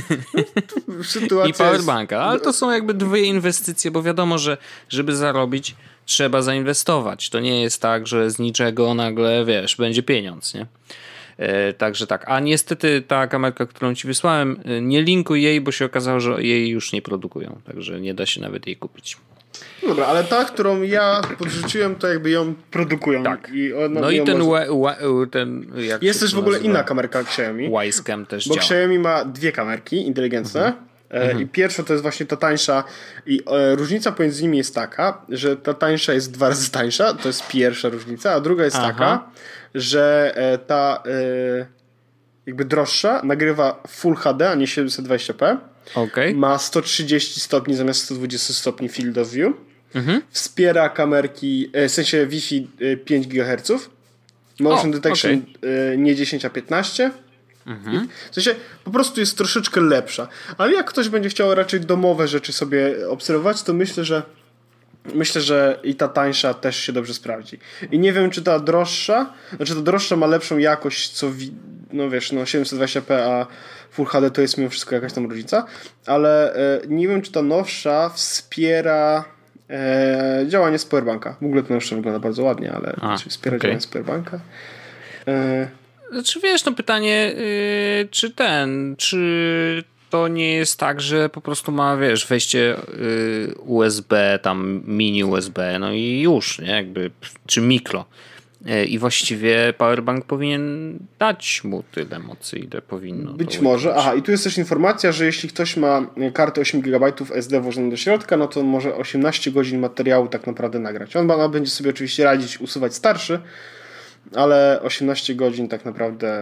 B: I powerbanka. Jest... Ale to są jakby dwie inwestycje, bo wiadomo, że żeby zarobić, trzeba zainwestować. To nie jest tak, że z niczego nagle, wiesz, będzie pieniądz, nie? E, także tak, a niestety ta kamerka, którą ci wysłałem, nie linkuj jej, bo się okazało, że jej już nie produkują, także nie da się nawet jej kupić.
A: Dobra, ale ta, którą ja podrzuciłem, to jakby ją produkują.
B: Tak.
A: I ona,
B: no i ten,
A: może...
B: we, we, ten jak
A: jest też w ogóle inna kamerka Xiaomi.
B: Wisecam też
A: bo
B: działa.
A: Xiaomi ma dwie kamerki inteligentne. Mhm. E, I pierwsza to jest właśnie ta tańsza i e, różnica pomiędzy nimi jest taka, że ta tańsza jest dwa razy tańsza, to jest pierwsza różnica, a druga jest Aha. taka, że e, ta e, jakby droższa nagrywa Full H D, a nie siedemset dwadzieścia p.
B: Okay.
A: Ma sto trzydzieści stopni zamiast sto dwadzieścia stopni field of view. Mhm. Wspiera kamerki, w sensie Wi-Fi pięć gigaherców. Motion o, detection okay. nie dziesięć, a piętnaście. Mhm. W sensie po prostu jest troszeczkę lepsza. Ale jak ktoś będzie chciał raczej domowe rzeczy sobie obserwować, to myślę, że myślę, że i ta tańsza też się dobrze sprawdzi. I nie wiem, czy ta droższa, znaczy ta droższa ma lepszą jakość, co wi- no wiesz, no siedemset dwadzieścia p, a Full H D to jest mimo wszystko jakaś tam różnica, ale e, nie wiem, czy ta nowsza wspiera e, działanie z powerbanka. W ogóle to nowsza wygląda bardzo ładnie, ale a, czy wspiera okay. działanie z powerbanka? E,
B: Znaczy wiesz, no pytanie, yy, czy ten, czy to nie jest tak, że po prostu ma, wiesz, wejście yy, U S B, tam mini U S B, no i już, nie, jakby, czy mikro. Yy, I właściwie powerbank powinien dać mu tyle mocy, ile powinno.
A: Być może, aha, i tu jest też informacja, że jeśli ktoś ma kartę osiem gigabajtów S D włożoną do środka, no to może osiemnaście godzin materiału tak naprawdę nagrać. On, on będzie sobie oczywiście radzić, usuwać starszy, ale osiemnaście godzin tak naprawdę.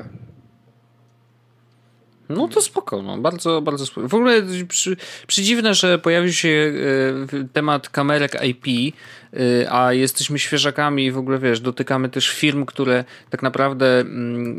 B: No to spoko, no. bardzo, bardzo spoko. W ogóle przy, przydziwne, że pojawił się y, temat kamerek I P, y, a jesteśmy świeżakami i w ogóle wiesz, dotykamy też firm, które tak naprawdę y,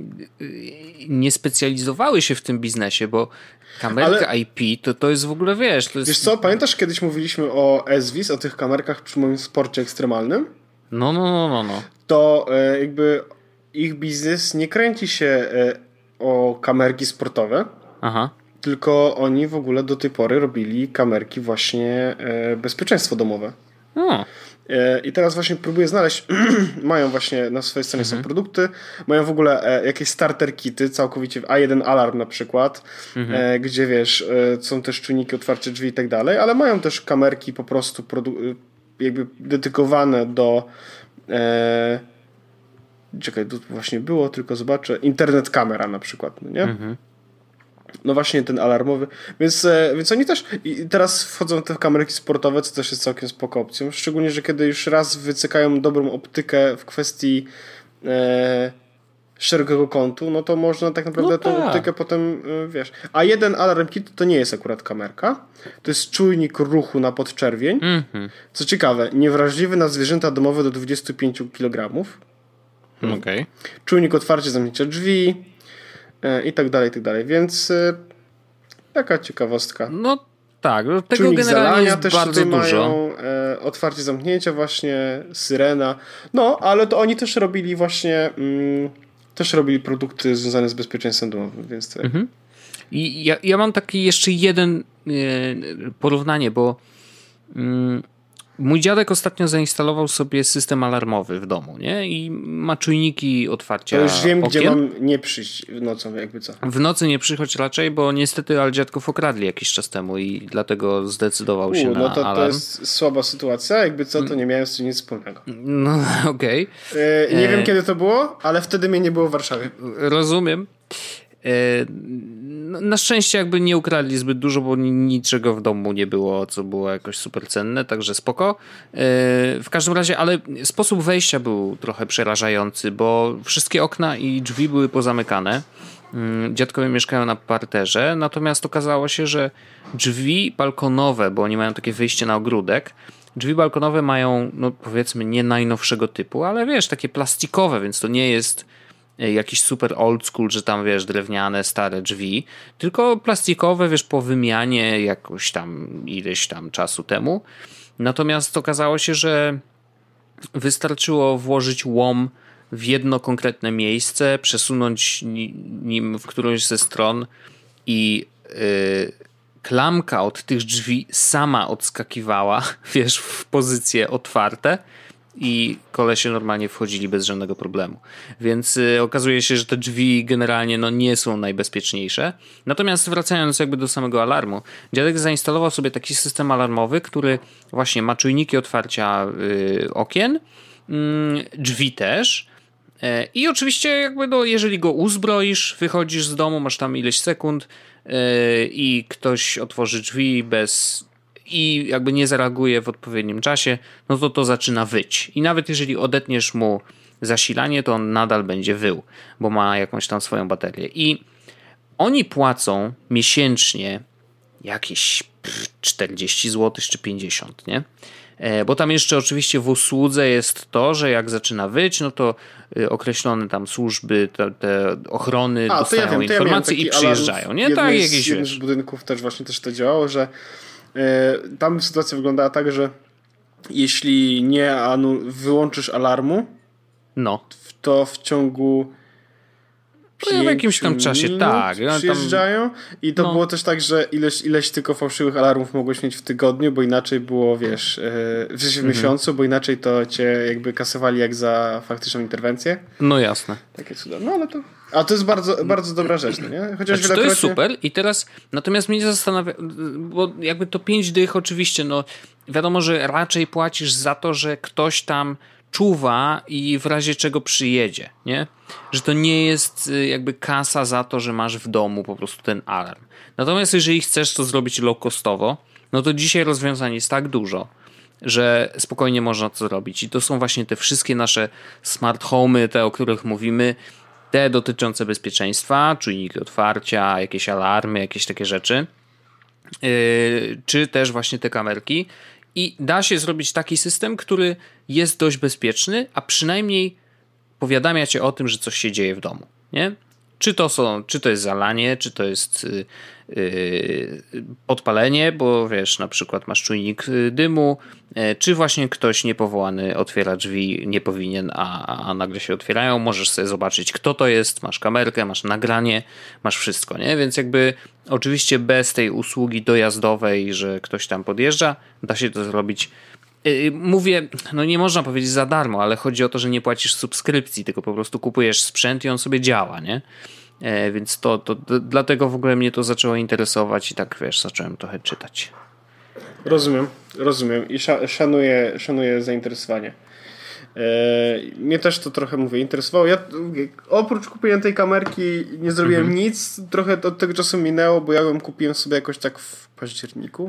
B: y, nie specjalizowały się w tym biznesie, bo kamerka ale... I P to, to jest w ogóle, wiesz... To jest...
A: Wiesz co, pamiętasz kiedyś mówiliśmy o S V I S, o tych kamerkach przy moim sporcie ekstremalnym?
B: No, no, no, no. no.
A: To y, jakby ich biznes nie kręci się... Y, o kamerki sportowe,
B: aha.
A: tylko oni w ogóle do tej pory robili kamerki właśnie e, bezpieczeństwo domowe.
B: O.
A: E, I teraz właśnie próbuję znaleźć, mają właśnie na swojej stronie mhm. są produkty, mają w ogóle e, jakieś starter kity, całkowicie A jeden Alarm na przykład, mhm. e, gdzie wiesz, e, są też czujniki, otwarcie drzwi i tak dalej, ale mają też kamerki po prostu produ- jakby dedykowane do e, czekaj, tu właśnie było, tylko zobaczę. Internet kamera na przykład, no nie? Mhm. No właśnie ten alarmowy. Więc, e, więc oni też i teraz wchodzą te kamerki sportowe, co też jest całkiem spoko opcją. Szczególnie, że kiedy już raz wycykają dobrą optykę w kwestii e, szerokiego kątu, no to można tak naprawdę no tą tak. optykę potem, e, wiesz. A jeden alarm kit to nie jest akurat kamerka. To jest czujnik ruchu na podczerwień. Mhm. Co ciekawe, niewrażliwy na zwierzęta domowe do dwadzieścia pięć kilogramów.
B: Hmm. Okay.
A: Czujnik otwarcia, zamknięcia drzwi e, i tak dalej, i tak dalej. Więc e, taka ciekawostka.
B: No tak, tego
A: czujnik
B: generalnie
A: zalania
B: jest
A: też
B: bardzo
A: tutaj
B: dużo.
A: Mają, e, otwarcie, zamknięcia właśnie, syrena. No, ale to oni też robili właśnie mm, też robili produkty związane z bezpieczeństwem domowym, więc tak. Mhm.
B: I ja, ja mam taki jeszcze jeden e, porównanie, bo mm, mój dziadek ostatnio zainstalował sobie system alarmowy w domu, nie? I ma czujniki otwarcia
A: To już wiem,
B: okien.
A: gdzie mam nie przyjść w nocą, jakby co.
B: W nocy nie przychodź raczej, bo niestety ale dziadków okradli jakiś czas temu i dlatego zdecydował się U, na
A: no to,
B: alarm.
A: to jest słaba sytuacja, jakby co, to nie miałem z tym nic wspólnego.
B: No, okej.
A: Okay. Yy, nie e... wiem, kiedy to było, ale wtedy mnie nie było w Warszawie.
B: Rozumiem. Na szczęście jakby nie ukradli zbyt dużo, bo niczego w domu nie było, co było jakoś super cenne, także spoko. W każdym razie, ale sposób wejścia był trochę przerażający, bo wszystkie okna i drzwi były pozamykane. Dziadkowie mieszkają na parterze, natomiast okazało się, że drzwi balkonowe, bo oni mają takie wyjście na ogródek, drzwi balkonowe mają, no powiedzmy, nie najnowszego typu, ale wiesz, takie plastikowe, więc to nie jest jakiś super old school, że tam wiesz, drewniane, stare drzwi, tylko plastikowe, wiesz, po wymianie jakoś tam ileś tam czasu temu. Natomiast okazało się, że wystarczyło włożyć łom w jedno konkretne miejsce, przesunąć nim w którąś ze stron i yy, klamka od tych drzwi sama odskakiwała, wiesz, w pozycje otwarte i kolesie normalnie wchodzili bez żadnego problemu. Więc y, okazuje się, że te drzwi generalnie no, nie są najbezpieczniejsze. Natomiast wracając jakby do samego alarmu, dziadek zainstalował sobie taki system alarmowy, który właśnie ma czujniki otwarcia y, okien, y, drzwi też. Y, I oczywiście jakby no, jeżeli go uzbroisz, wychodzisz z domu, masz tam ileś sekund y, i ktoś otworzy drzwi bez... i jakby nie zareaguje w odpowiednim czasie, no to to zaczyna wyć. I nawet jeżeli odetniesz mu zasilanie, to on nadal będzie wył, bo ma jakąś tam swoją baterię. I oni płacą miesięcznie jakieś czterdzieści złotych czy pięćdziesiąt, nie? Bo tam jeszcze oczywiście w usłudze jest to, że jak zaczyna wyć, no to określone tam służby, te, te ochrony A, dostają ja wiem, informacje ja i przyjeżdżają. Nie? Tak, jakieś
A: z budynków też właśnie też to działało, że tam sytuacja wyglądała tak, że jeśli nie anu- wyłączysz alarmu,
B: no.
A: to w ciągu
B: No, w jakimś tam czasie, tak.
A: Przyjeżdżają
B: tam...
A: i to
B: no.
A: było też tak, że ileś, ileś tylko fałszywych alarmów mogłeś mieć w tygodniu, bo inaczej było, wiesz, yy, w mhm. miesiącu, bo inaczej to cię jakby kasowali jak za faktyczną interwencję.
B: No jasne.
A: Takie cuda. No ale to... A to jest bardzo, bardzo dobra rzecz, no nie?
B: Chociaż znaczy, to jest super i teraz natomiast mnie zastanawia, bo jakby to pięć dych oczywiście, no wiadomo, że raczej płacisz za to, że ktoś tam czuwa i w razie czego przyjedzie, nie? Że to nie jest jakby kasa za to, że masz w domu po prostu ten alarm. Natomiast jeżeli chcesz to zrobić low costowo, no to dzisiaj rozwiązań jest tak dużo, że spokojnie można to zrobić. I to są właśnie te wszystkie nasze smart home'y, te o których mówimy, te dotyczące bezpieczeństwa, czujniki otwarcia, jakieś alarmy, jakieś takie rzeczy, yy, czy też właśnie te kamerki. I da się zrobić taki system, który jest dość bezpieczny, a przynajmniej powiadamia cię o tym, że coś się dzieje w domu, nie? Czy to są, czy to jest zalanie, czy to jest yy, yy, podpalenie, bo wiesz, na przykład masz czujnik dymu, yy, czy właśnie ktoś niepowołany otwiera drzwi, nie powinien, a, a nagle się otwierają, możesz sobie zobaczyć, kto to jest, masz kamerkę, masz nagranie, masz wszystko, nie? Więc jakby oczywiście bez tej usługi dojazdowej, że ktoś tam podjeżdża, da się to zrobić. Mówię, no nie można powiedzieć za darmo, ale chodzi o to, że nie płacisz subskrypcji, tylko po prostu kupujesz sprzęt i on sobie działa, nie? E, więc to, to, to dlatego w ogóle mnie to zaczęło interesować i tak, wiesz, zacząłem trochę czytać.
A: Rozumiem, rozumiem i szanuję, szanuję zainteresowanie. E, mnie też to trochę, mówię, interesowało. Ja oprócz kupienia tej kamerki nie zrobiłem mhm. nic. Trochę od tego czasu minęło, bo ja ją kupiłem sobie jakoś tak w październiku.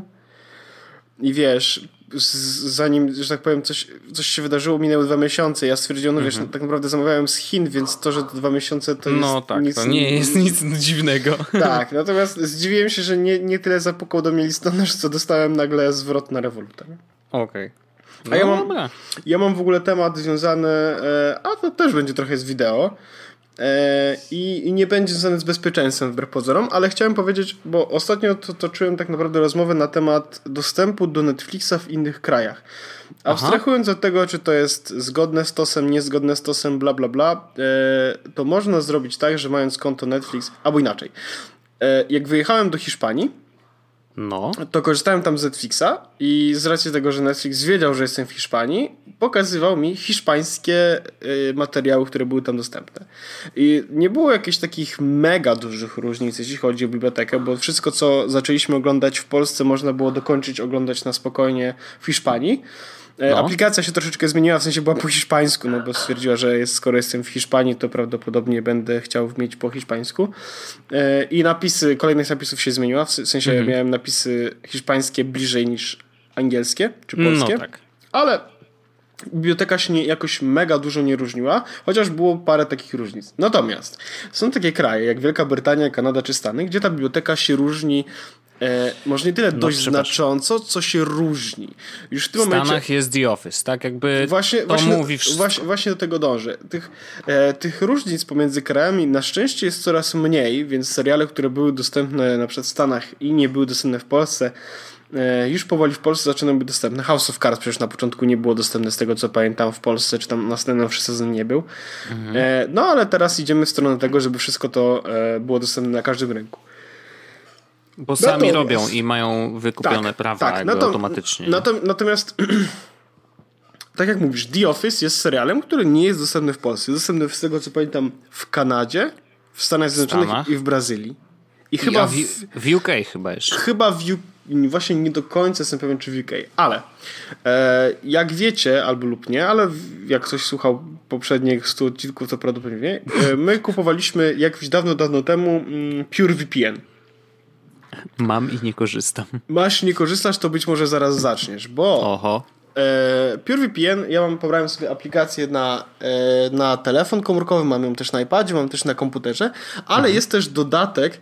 A: I wiesz, zanim, że tak powiem, coś, coś się wydarzyło, minęły dwa miesiące. Ja stwierdziłem, no wiesz, mm-hmm. no, tak naprawdę zamawiałem z Chin, więc to, że to dwa miesiące to jest
B: no tak,
A: nic...
B: to nie jest nic dziwnego.
A: Tak, natomiast zdziwiłem się, że nie, nie tyle zapukał do mnie listonosz, co dostałem nagle zwrot na Revoluta.
B: Okej. Okay. No,
A: a ja mam, ja mam w ogóle temat związany, a to też będzie trochę z wideo, I, i nie będzie związany z bezpieczeństwem wbrew pozorom, ale chciałem powiedzieć, bo ostatnio to, toczyłem tak naprawdę rozmowę na temat dostępu do Netflixa w innych krajach. Abstrahując od tego, czy to jest zgodne z tosem, niezgodne z tosem, bla bla bla, to można zrobić tak, że mając konto Netflix, albo inaczej. Jak wyjechałem do Hiszpanii,
B: no.
A: to korzystałem tam z Netflixa i z racji tego, że Netflix wiedział, że jestem w Hiszpanii, pokazywał mi hiszpańskie y, materiały, które były tam dostępne. I nie było jakichś takich mega dużych różnic, jeśli chodzi o bibliotekę, bo wszystko, co zaczęliśmy oglądać w Polsce, można było dokończyć oglądać na spokojnie w Hiszpanii. No. Aplikacja się troszeczkę zmieniła, w sensie była po hiszpańsku, no bo stwierdziła, że jest, skoro jestem w Hiszpanii, to prawdopodobnie będę chciał mieć po hiszpańsku. I napisy, kolejnych napisów się zmieniła, w sensie mhm. miałem napisy hiszpańskie bliżej niż angielskie czy polskie.
B: No tak.
A: Ale biblioteka się nie, jakoś mega dużo nie różniła, chociaż było parę takich różnic. Natomiast są takie kraje jak Wielka Brytania, Kanada czy Stany, gdzie ta biblioteka się różni E, może nie tyle dość no, znacząco, co się różni. Już w tym
B: w Stanach
A: momencie
B: jest The Office, tak? Jakby
A: właśnie,
B: to
A: właśnie,
B: mówi wszystko.
A: Właśnie, właśnie do tego dążę. Tych, e, tych różnic pomiędzy krajami na szczęście jest coraz mniej, więc seriale, które były dostępne na przykład w Stanach i nie były dostępne w Polsce, e, już powoli w Polsce zaczynają być dostępne. House of Cards przecież na początku nie było dostępne, z tego co pamiętam, w Polsce, czy tam następny sezon nie był. Mhm. E, no ale teraz idziemy w stronę tego, żeby wszystko to e, było dostępne na każdym rynku.
B: Bo sami natomiast, robią i mają wykupione tak, prawa tak, jakby natom- automatycznie.
A: Natom- natomiast tak jak mówisz, The Office jest serialem, który nie jest dostępny w Polsce. Jest dostępny z tego co pamiętam w Kanadzie, w Stanach Zjednoczonych Stanach. i w Brazylii. I, I chyba
B: w, w U K chyba jeszcze.
A: Chyba w U K, właśnie nie do końca jestem pewien czy w U K, ale e, jak wiecie, albo lub nie, ale jak ktoś słuchał poprzednich stu odcinków, to prawdopodobnie wie, e, my kupowaliśmy jakoś dawno, dawno temu mm, PureVPN.
B: Mam i nie korzystam.
A: Masz i nie korzystasz, to być może zaraz zaczniesz, bo
B: Oho.
A: E, PureVPN, ja mam, pobrałem sobie aplikację na, e, na telefon komórkowy, mam ją też na iPadzie, mam też na komputerze, ale mhm. jest też dodatek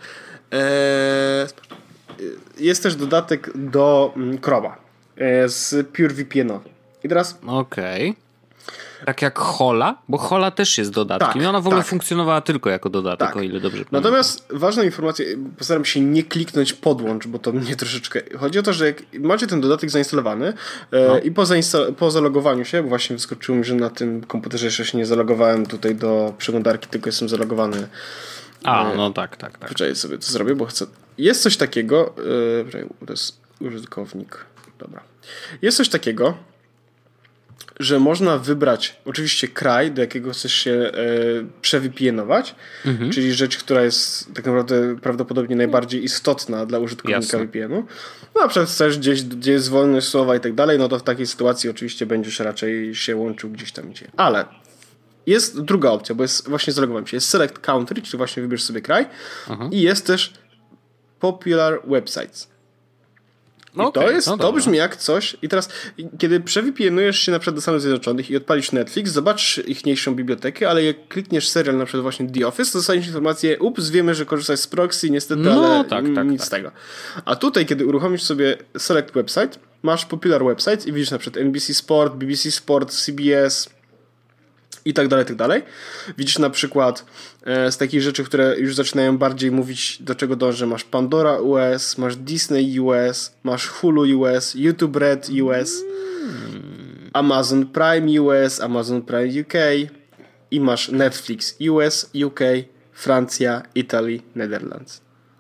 A: e, jest też dodatek do Chroma e, z PureVPN-owym. I teraz
B: okej. Okay. Tak jak Hola, bo Hola też jest dodatkiem
A: tak,
B: i ona w ogóle
A: tak.
B: funkcjonowała tylko jako dodatek, tak. o ile dobrze pamiętam.
A: Natomiast ważna informacja, postaram się nie kliknąć podłącz, bo to mnie troszeczkę... Chodzi o to, że jak macie ten dodatek zainstalowany no. e, i po, zainstall- po zalogowaniu się, bo właśnie wyskoczyło mi, że na tym komputerze jeszcze się nie zalogowałem tutaj do przeglądarki, tylko jestem zalogowany.
B: A, e, no tak, tak, tak.
A: Poczekaj, sobie to zrobię, bo chcę... Jest coś takiego... E, to jest użytkownik. Dobra. Jest coś takiego, że można wybrać oczywiście kraj, do jakiego chcesz się e, prze-VPN-ować, mhm. czyli rzecz, która jest tak naprawdę prawdopodobnie najbardziej istotna dla użytkownika Jasne. V P N-u. No a przecież chcesz gdzieś, gdzie jest wolność słowa i tak dalej, no to w takiej sytuacji oczywiście będziesz raczej się łączył gdzieś tam gdzie. Ale jest druga opcja, bo jest właśnie zalogowałem się. Jest Select Country, czyli właśnie wybierz sobie kraj mhm. i jest też Popular Websites. I no to, okay, jest, no to brzmi jak coś. I teraz, kiedy prze-VPN-ujesz się na przykład do Stanów Zjednoczonych i odpalisz Netflix, zobaczysz ichniejszą bibliotekę, ale jak klikniesz serial na przykład właśnie The Office, to dostaniesz informację, ups, wiemy, że korzystasz z proxy, niestety, no, ale tak, tak, nic tak. z tego. A tutaj, kiedy uruchomisz sobie Select Website, masz Popular Websites i widzisz na przykład N B C Sport, B B C Sport, C B S i tak dalej, tak dalej. Widzisz na przykład e, z takich rzeczy, które już zaczynają bardziej mówić, do czego dążę. Masz Pandora U S, masz Disney U S, masz Hulu U S, YouTube Red U S, hmm. Amazon Prime U S, Amazon Prime U K i masz Netflix U S, U K, Francja, Italy, Netherlands.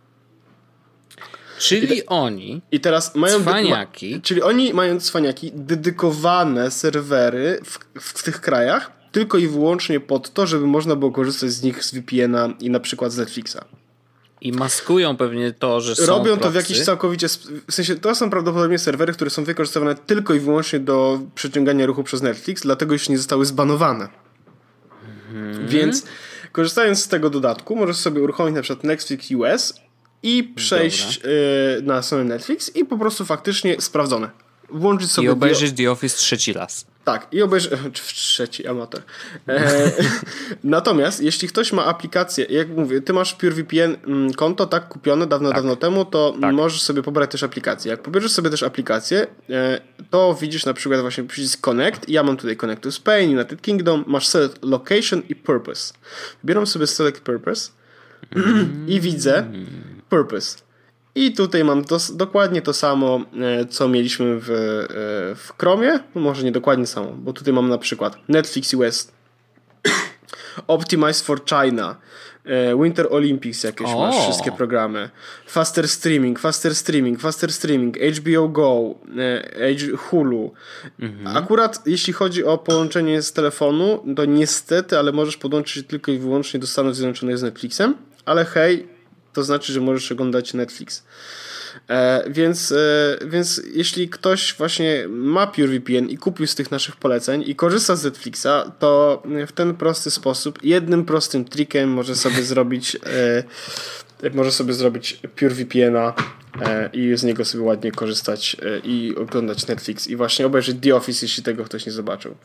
B: Czyli
A: I te,
B: oni,
A: i teraz mają
B: cwaniaki,
A: ma, czyli oni mają cwaniaki, dedykowane serwery w, w tych krajach, tylko i wyłącznie pod to, żeby można było korzystać z nich z V P N-a i na przykład z Netflixa.
B: I maskują pewnie to, że są
A: Robią
B: proxy.
A: to w jakiś całkowicie... W sensie to są prawdopodobnie serwery, które są wykorzystywane tylko i wyłącznie do przeciągania ruchu przez Netflix, dlatego jeszcze nie zostały zbanowane. Hmm. Więc korzystając z tego dodatku, możesz sobie uruchomić na przykład Netflix U S i przejść y, na stronę Netflix i po prostu faktycznie sprawdzone. Włączyć sobie...
B: I obejrzeć The Office trzeci raz.
A: Tak, i obejrzyj... Trzeci amator. E, natomiast jeśli ktoś ma aplikację, jak mówię, ty masz PureVPN konto, tak, kupione dawno, tak. dawno temu, to tak. możesz sobie pobrać też aplikację. Jak pobierzesz sobie też aplikację, e, to widzisz na przykład właśnie przycisk Connect. Ja mam tutaj Connect to Spain, United Kingdom, masz Select Location i Purpose. Wybieram sobie Select Purpose mm. i widzę Purpose. I tutaj mam dos- dokładnie to samo, e, co mieliśmy w, e, w Chromie. No może nie dokładnie samo, bo tutaj mam na przykład Netflix U S, Optimize for China, e, Winter Olympics jakieś o. masz, wszystkie programy, Faster Streaming, Faster Streaming, Faster Streaming, H B O Go, e, Hulu. Mhm. Akurat jeśli chodzi o połączenie z telefonu, to niestety, ale możesz podłączyć tylko i wyłącznie do Stanów Zjednoczonych z Netflixem, ale hej, to znaczy, że możesz oglądać Netflix. E, więc, e, więc jeśli ktoś właśnie ma PureVPN i kupił z tych naszych poleceń i korzysta z Netflixa, to w ten prosty sposób, jednym prostym trikiem może sobie zrobić e, może sobie zrobić PureVPN-a e, i z niego sobie ładnie korzystać e, i oglądać Netflix i właśnie obejrzeć The Office, jeśli tego ktoś nie zobaczył.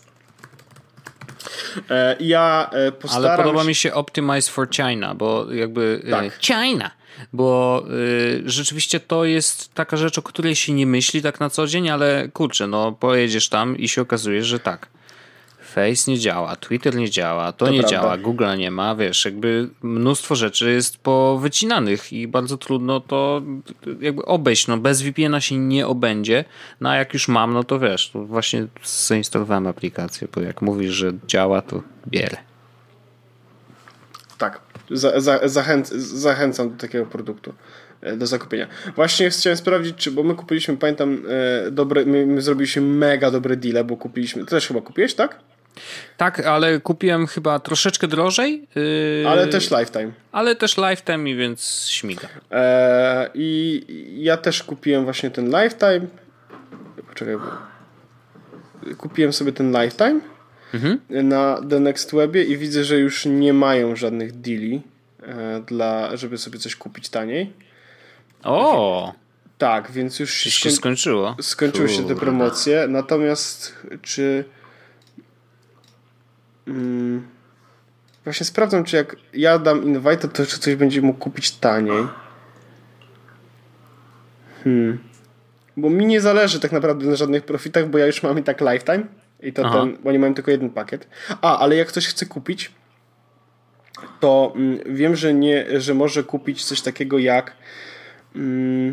A: Ja postaram
B: Ale podoba się... mi się Optimize for China, bo jakby tak. China, bo y, rzeczywiście to jest taka rzecz, o której się nie myśli tak na co dzień, ale kurczę, no pojedziesz tam i się okazuje, że tak. Face nie działa, Twitter nie działa, to, to nie prawda. działa, Google nie ma, wiesz, jakby mnóstwo rzeczy jest powycinanych i bardzo trudno to jakby obejść, no bez V P N-a się nie obędzie, no a jak już mam, no to wiesz, to właśnie zainstalowałem aplikację, bo jak mówisz, że działa, to bierę.
A: Tak, za, za, zachęc, zachęcam do takiego produktu, do zakupienia. Właśnie chciałem sprawdzić, czy, bo my kupiliśmy, pamiętam, dobre, my, my zrobiliśmy mega dobre deale, bo kupiliśmy, ty też chyba kupiłeś, tak?
B: Tak, ale kupiłem chyba troszeczkę drożej. Yy,
A: ale też Lifetime.
B: Ale też Lifetime i więc śmiga.
A: Eee, I ja też kupiłem właśnie ten Lifetime. Poczekaj, bo... Kupiłem sobie ten Lifetime mhm. na The Next Webie i widzę, że już nie mają żadnych deali, e, dla, żeby sobie coś kupić taniej.
B: O!
A: Tak, więc już
B: się skoń... skończyło.
A: Skończyły Kurde. się te promocje. Natomiast czy... Hmm. Właśnie sprawdzam, czy jak ja dam invite, to czy coś będzie mógł kupić taniej. Hmm. Bo mi nie zależy tak naprawdę na żadnych profitach, bo ja już mam i tak Lifetime. I to Aha. ten, bo oni mają tylko jeden pakiet. A, ale jak ktoś chce kupić, to mm, wiem, że nie, że może kupić coś takiego jak mm,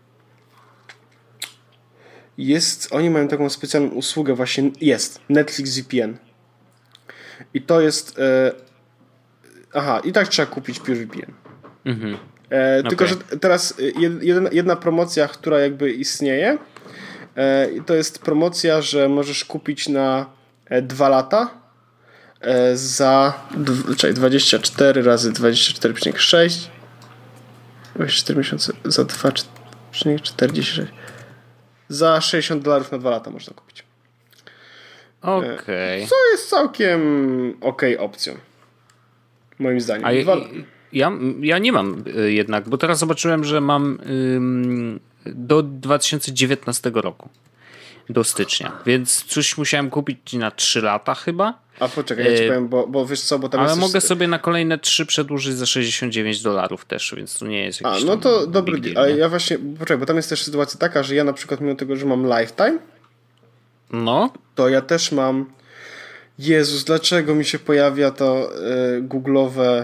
A: jest, oni mają taką specjalną usługę właśnie, jest Netflix V P N. I to jest e, aha, i tak trzeba kupić PureVPN. Mhm. E, okay. Tylko, że teraz jedna, jedna promocja, która jakby istnieje, e, to jest promocja, że możesz kupić na e, dwa lata e, za d- czekaj, dwadzieścia cztery razy dwadzieścia cztery przecinek sześć dwadzieścia cztery miesiące za dwa przecinek czterdzieści sześć za sześćdziesiąt dolarów na dwa lata można kupić.
B: Okej. Okay.
A: Co jest całkiem okej okay opcją. Moim zdaniem.
B: A Dwa... ja, ja nie mam jednak, bo teraz zobaczyłem, że mam ym, do dwa tysiące dziewiętnastego roku. Do stycznia. Więc coś musiałem kupić na trzy lata chyba.
A: A poczekaj, ja ci powiem, bo, bo wiesz co, bo tam
B: ale
A: jest...
B: mogę sobie na kolejne trzy przedłużyć za sześćdziesiąt dziewięć dolarów też, więc to nie jest jakiś.
A: A, no to dobry deal. Ale ja właśnie, poczekaj, bo tam jest też sytuacja taka, że ja na przykład mimo tego, że mam lifetime,
B: no.
A: to ja też mam... Jezus, dlaczego mi się pojawia to y, googlowe...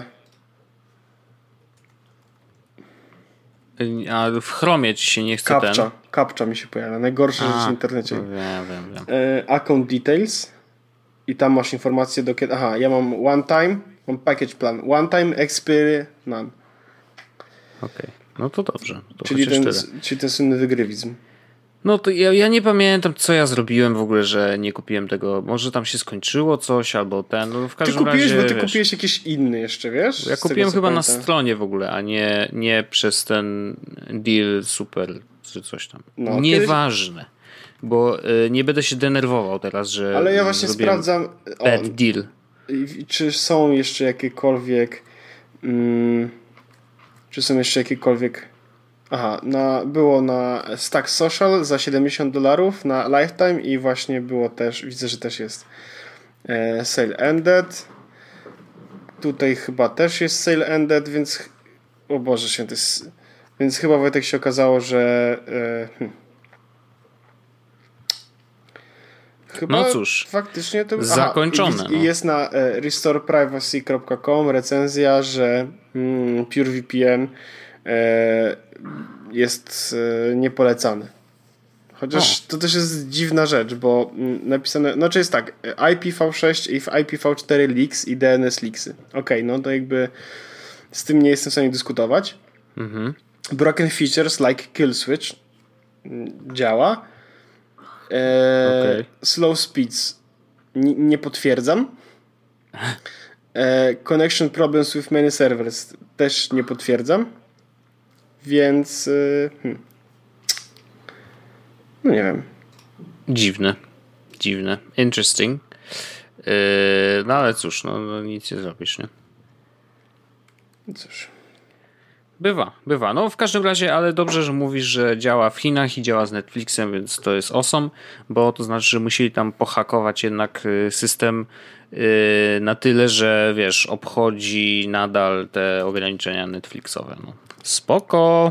B: A w Chromie ci się nie chce
A: Captcha.
B: ten...
A: Captcha mi się pojawia. Najgorsze rzeczy w internecie.
B: Wiem, wiem, wiem.
A: Y, account details i tam masz informacje do kiedy... Aha, ja mam one time, mam package plan. One time, expiry, none.
B: Okej, okay. No to dobrze. To
A: czyli, ten, czyli ten słynny wygrywizm.
B: No to ja, ja nie pamiętam, co ja zrobiłem w ogóle, że nie kupiłem tego. Może tam się skończyło coś, albo ten. No w każdym
A: ty kupiłeś,
B: razie,
A: bo ty
B: wiesz,
A: kupiłeś jakiś inny jeszcze, wiesz?
B: Ja kupiłem tego, chyba pamiętam. Na stronie w ogóle, a nie, nie przez ten deal super, czy coś tam. No, nieważne. Kiedyś... Bo y, nie będę się denerwował teraz, że.
A: Ale ja właśnie sprawdzam.
B: Bad deal.
A: Czy są jeszcze jakiekolwiek. Mm, czy są jeszcze jakiekolwiek. Aha, na, było na Stack Social za siedemdziesiąt dolarów na Lifetime i właśnie było też, widzę, że też jest e, Sale Ended. Tutaj chyba też jest Sale Ended, więc o Boże święty, jest, więc chyba Wojtek się okazało, że e, hmm. chyba
B: no cóż,
A: faktycznie to
B: zakończone.
A: Aha,
B: no.
A: I jest na e, restore privacy kropka com recenzja, że mm, PureVPN e, jest e, niepolecany. Chociaż o. to też jest dziwna rzecz, bo napisane, znaczy jest tak, I P v sześć i I P v cztery leaks i D N S leaksy. Okej, okay, no to jakby z tym nie jestem w stanie dyskutować. Mhm. Broken features like kill switch działa. E, okay. Slow speeds N- nie potwierdzam. E, connection problems with many servers też nie potwierdzam. Więc e, hmm. no nie wiem.
B: Dziwne. Dziwne. Interesting. Yy, no ale cóż, no, no nic nie zrobisz, nie?
A: Cóż.
B: Bywa, bywa. No w każdym razie, ale dobrze, że mówisz, że działa w Chinach i działa z Netflixem, więc to jest awesome, bo to znaczy, że musieli tam pohakować jednak system yy, na tyle, że wiesz, obchodzi nadal te ograniczenia Netflixowe. No. Spoko.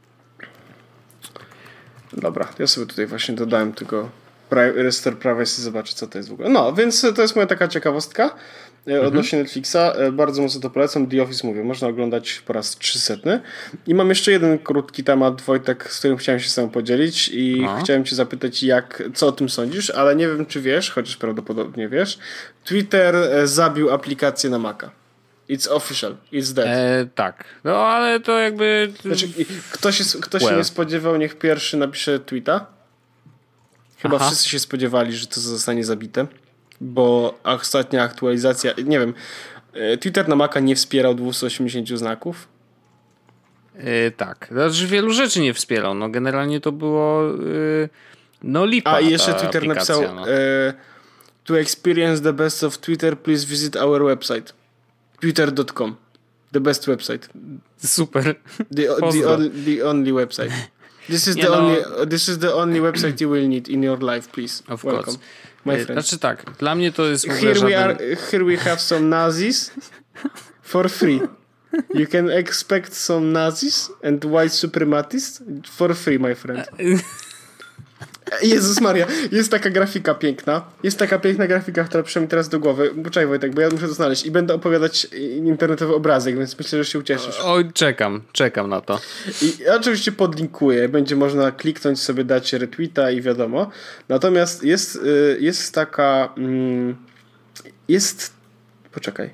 A: Dobra, ja sobie tutaj właśnie dodałem tylko Restore Privacy, zobaczę co to jest w ogóle. No, więc to jest moja taka ciekawostka odnośnie mhm. Netflixa. Bardzo mocno to polecam. The Office, mówię, można oglądać po raz trzysetny. I mam jeszcze jeden krótki temat, Wojtek, z którym chciałem się z tobą podzielić i no. chciałem cię zapytać, jak, co o tym sądzisz, ale nie wiem, czy wiesz, chociaż prawdopodobnie wiesz. Twitter zabił aplikację na Maca. It's official. It's dead.
B: E, tak. No, ale to jakby...
A: Znaczy, kto się, kto się
B: well.
A: nie spodziewał, niech pierwszy napisze tweeta. Chyba Aha. wszyscy się spodziewali, że to zostanie zabite. Bo ostatnia aktualizacja... Nie wiem. Twitter na Maca nie wspierał dwieście osiemdziesiąt znaków.
B: E, tak. Znaczy wielu rzeczy nie wspierał. No generalnie to było... Yy, no lipa.
A: A i jeszcze Twitter napisał no. e, to experience the best of Twitter, please visit our website. twitter dot com. The best website.
B: Super.
A: The, the, only, the only website. This is, the
B: no,
A: only, this is the only website you will need in your life, please.
B: Of
A: Welcome.
B: course.
A: My friend.
B: Znaczy tak, dla mnie to jest...
A: Here we, are, here we have some Nazis for free. You can expect some Nazis and white supremacists for free, my friend. Jezus Maria, jest taka grafika piękna. Jest taka piękna grafika, która przyszła mi teraz do głowy. Poczekaj Wojtek, bo ja muszę to znaleźć. I będę opowiadać internetowy obrazek, więc myślę, że się ucieszysz.
B: Oj, czekam, czekam na to.
A: I ja oczywiście podlinkuję. Będzie można kliknąć sobie, dać retweeta i wiadomo. Natomiast jest, jest taka... Jest... Poczekaj.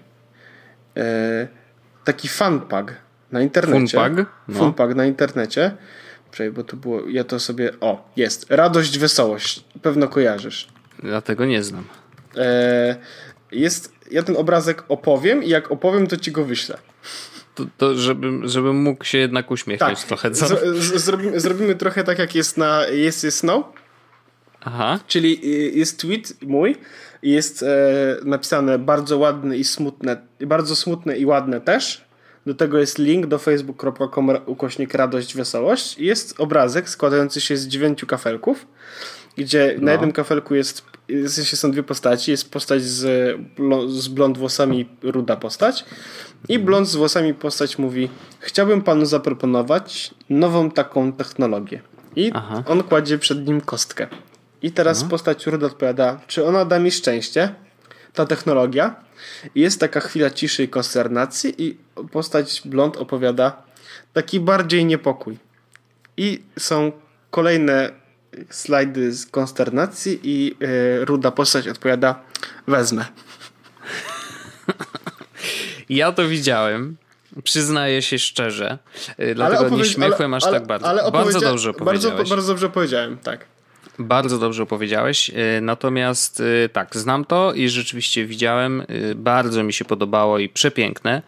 A: Taki funpag na internecie.
B: Funpag? No.
A: Funpag na internecie. Przej, bo to było, ja to sobie, o, jest, radość, wesołość, pewno kojarzysz.
B: Ja tego nie znam.
A: E, jest, ja ten obrazek opowiem i jak opowiem, to ci go wyślę.
B: To, to żebym, żebym mógł się jednak uśmiechnąć
A: tak,
B: trochę. Co?
A: Z, z, zrobimy, zrobimy trochę tak, jak jest na Yes, Yes, No.
B: Aha.
A: Czyli jest tweet mój i jest e, napisane bardzo ładne i smutne, bardzo smutne i ładne też. Do tego jest link do facebook kropka com ukośnik radość, wesołość i jest obrazek składający się z dziewięciu kafelków, gdzie no. na jednym kafelku jest, w sensie są dwie postaci, jest postać z, z blond włosami, ruda postać i blond z włosami postać mówi: chciałbym panu zaproponować nową taką technologię. I Aha. on kładzie przed nim kostkę. I teraz Aha. postać ruda odpowiada: czy ona da mi szczęście, ta technologia? I jest taka chwila ciszy i konsternacji i postać blond opowiada: taki bardziej niepokój. I są kolejne slajdy z konsternacji i yy, ruda postać odpowiada: wezmę.
B: Ja to widziałem. Przyznaję się szczerze. Dlatego opowiedz- nie śmiechłem ale, aż ale, tak bardzo. Ale bardzo dobrze opowiedziałeś.
A: Bardzo, bardzo dobrze powiedziałem, tak.
B: Bardzo dobrze opowiedziałeś, natomiast tak, znam to i rzeczywiście widziałem, bardzo mi się podobało i przepiękne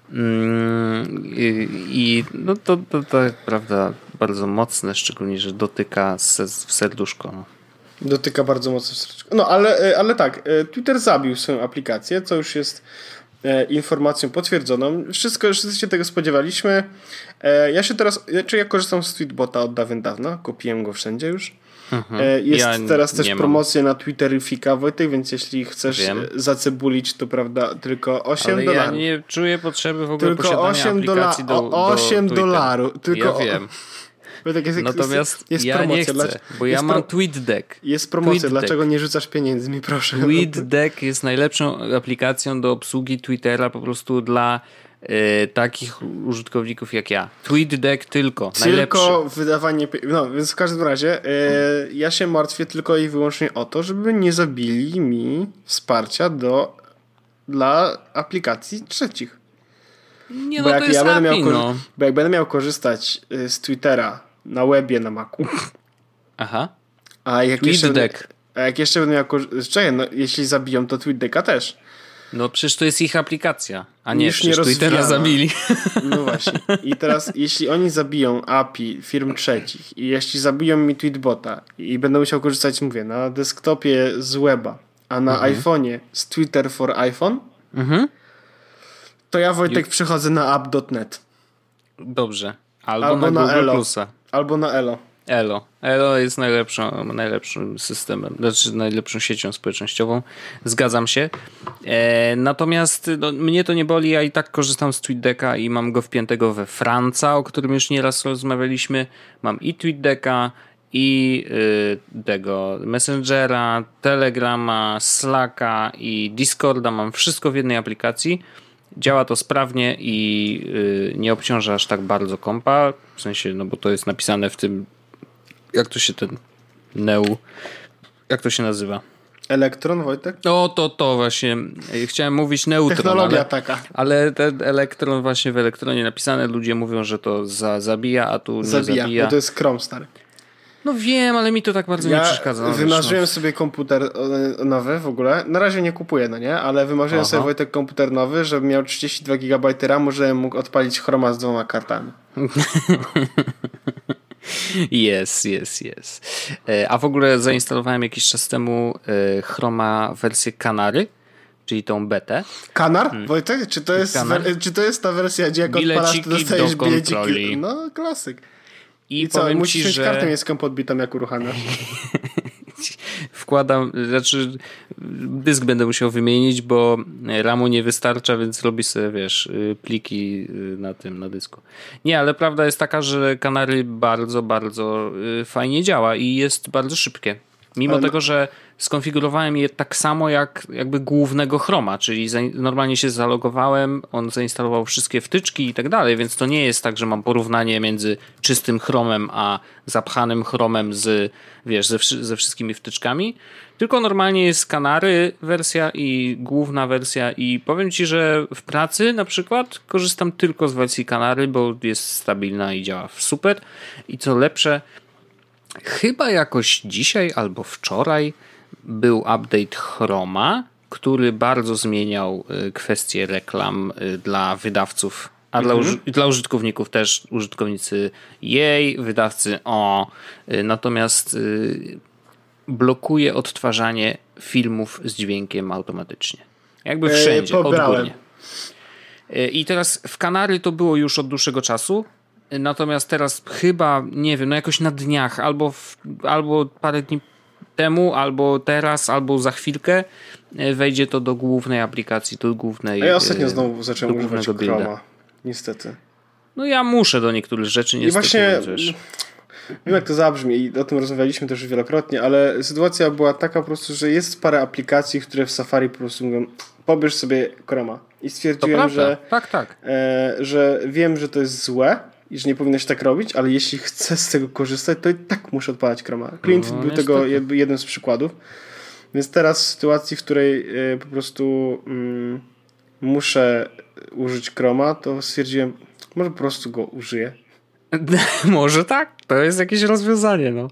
B: i, i no to, to, to prawda bardzo mocne, szczególnie, że dotyka w serduszko. No.
A: Dotyka bardzo mocno w serduszko. No ale, ale tak, Twitter zabił swoją aplikację, co już jest informacją potwierdzoną. Wszystko, wszyscy się tego spodziewaliśmy. Ja się teraz, czy ja korzystam z Tweetbota od dawien dawna, kupiłem go wszędzie już. Mhm. Jest ja teraz też promocja na Twitterifika, Wojtek, więc jeśli chcesz Wiem. zacebulić, to prawda, tylko osiem dolarów.
B: Ja nie czuję potrzeby w ogóle tylko posiadania osiem aplikacji dola- do, do
A: osiem dolarów. Tylko
B: ja wiem.
A: Wojtek, jest,
B: Natomiast
A: jest, jest
B: ja
A: promocja,
B: nie chcę,
A: dla,
B: bo ja mam pro, TweetDeck.
A: Jest promocja,
B: Tweet
A: dlaczego
B: Deck.
A: nie rzucasz pieniędzmi, proszę.
B: TweetDeck jest najlepszą aplikacją do obsługi Twittera po prostu dla y, takich użytkowników jak ja. TweetDeck tylko,
A: Tylko
B: najlepszy.
A: wydawanie... No, więc w każdym razie y, ja się martwię tylko i wyłącznie o to, żeby nie zabili mi wsparcia do, dla aplikacji trzecich.
B: Nie,
A: bo
B: no
A: jak
B: to jest
A: ja będę
B: A P I,
A: miał,
B: no.
A: Bo jak będę miał korzystać z Twittera na webie, na Macu.
B: Aha.
A: A jak, jeszcze,
B: TweetDeck.
A: a jak jeszcze będę miał korzystać... Czekaj, no jeśli zabiją, to TweetDecka też.
B: No przecież to jest ich aplikacja, a nie,
A: Już nie
B: przecież Twittera zabili.
A: No właśnie. I teraz, jeśli oni zabiją A P I firm trzecich i jeśli zabiją mi Tweetbota i będę musiał korzystać, mówię, na desktopie z weba, a na mhm. iPhone'ie z Twitter for iPhone, mhm. to ja, Wojtek, I... przychodzę na app kropka net.
B: Dobrze. Albo,
A: Albo
B: na,
A: na
B: Google
A: Elo.
B: Plusa.
A: Albo na Elo.
B: Elo. Elo jest najlepszą, najlepszym systemem, znaczy najlepszą siecią społecznościową. Zgadzam się. E, natomiast no, mnie to nie boli, ja i tak korzystam z TweetDecka i mam go wpiętego we Franca, o którym już nieraz rozmawialiśmy. Mam i TweetDecka, i y, tego Messengera, Telegrama, Slacka i Discorda. Mam wszystko w jednej aplikacji. Działa to sprawnie i y, nie obciąża aż tak bardzo kompa. W sensie, no bo to jest napisane w tym, jak to się ten Neu, jak to się nazywa?
A: Elektron, Wojtek?
B: No to to właśnie, chciałem mówić Neutron.
A: Technologia
B: ale,
A: taka.
B: Ale ten elektron właśnie w elektronie napisane, ludzie mówią, że to za, zabija, a tu
A: zabija,
B: nie zabija.
A: Bo to jest Chrome, stary.
B: No wiem, ale mi to tak bardzo
A: ja
B: nie przeszkadza. No,
A: wymarzyłem
B: wiesz, no.
A: sobie komputer nowy w ogóle. Na razie nie kupuję, no nie? Ale wymarzyłem Aha. sobie, Wojtek, komputer nowy, żeby miał trzydzieści dwa gigabajty ramu, żebym mógł odpalić Chroma z dwoma kartami.
B: Jest, jest, jest. A w ogóle zainstalowałem jakiś czas temu Chroma wersję Kanary, czyli tą betę.
A: Kanar? Hmm. Wojtek, czy to, jest wer- czy to jest ta wersja, gdzie jak odpalasz, to dostajesz
B: do
A: bileciki? No, klasyk. I, I co, musisz ci, mieć że... kartę miejską podbitą, jak uruchamiasz.
B: W wkładam, znaczy dysk będę musiał wymienić, bo ramu nie wystarcza, więc robi sobie, wiesz, pliki na tym, na dysku. Nie, ale prawda jest taka, że Canary bardzo, bardzo fajnie działa i jest bardzo szybkie. Mimo ale... tego, że skonfigurowałem je tak samo jak jakby głównego Chroma, czyli za, normalnie się zalogowałem, on zainstalował wszystkie wtyczki i tak dalej, więc to nie jest tak, że mam porównanie między czystym Chromem a zapchanym Chromem z, wiesz, ze, ze wszystkimi wtyczkami, tylko normalnie jest Canary wersja i główna wersja i powiem ci, że w pracy na przykład korzystam tylko z wersji Canary, bo jest stabilna i działa super i co lepsze, chyba jakoś dzisiaj albo wczoraj był update Chroma, który bardzo zmieniał kwestie reklam dla wydawców, a dla, uży- dla użytkowników też, użytkownicy jej, wydawcy o. Natomiast blokuje odtwarzanie filmów z dźwiękiem automatycznie. Jakby wszędzie, eee, odgórnie. I teraz w Canary to było już od dłuższego czasu. Natomiast teraz chyba, nie wiem, no jakoś na dniach, albo, w, albo parę dni temu, albo teraz, albo za chwilkę wejdzie to do głównej aplikacji, do głównej.
A: A ja ostatnio znowu zacząłem używać Chroma, niestety.
B: No ja muszę do niektórych rzeczy niestety. I właśnie,
A: wiesz. Wiem jak to zabrzmi i o tym rozmawialiśmy też wielokrotnie, ale sytuacja była taka po prostu, że jest parę aplikacji, które w Safari po prostu mówią, pobierz sobie Chroma. I stwierdziłem, że,
B: tak, tak.
A: E, że wiem, że to jest złe, i że nie powinno się tak robić, ale jeśli chcę z tego korzystać, to i tak muszę odpalać Chroma. Clint no, był tego jednym z przykładów. Więc teraz w sytuacji, w której y, po prostu y, muszę użyć Chroma, to stwierdziłem, może po prostu go użyję.
B: Może tak. To jest jakieś rozwiązanie, no.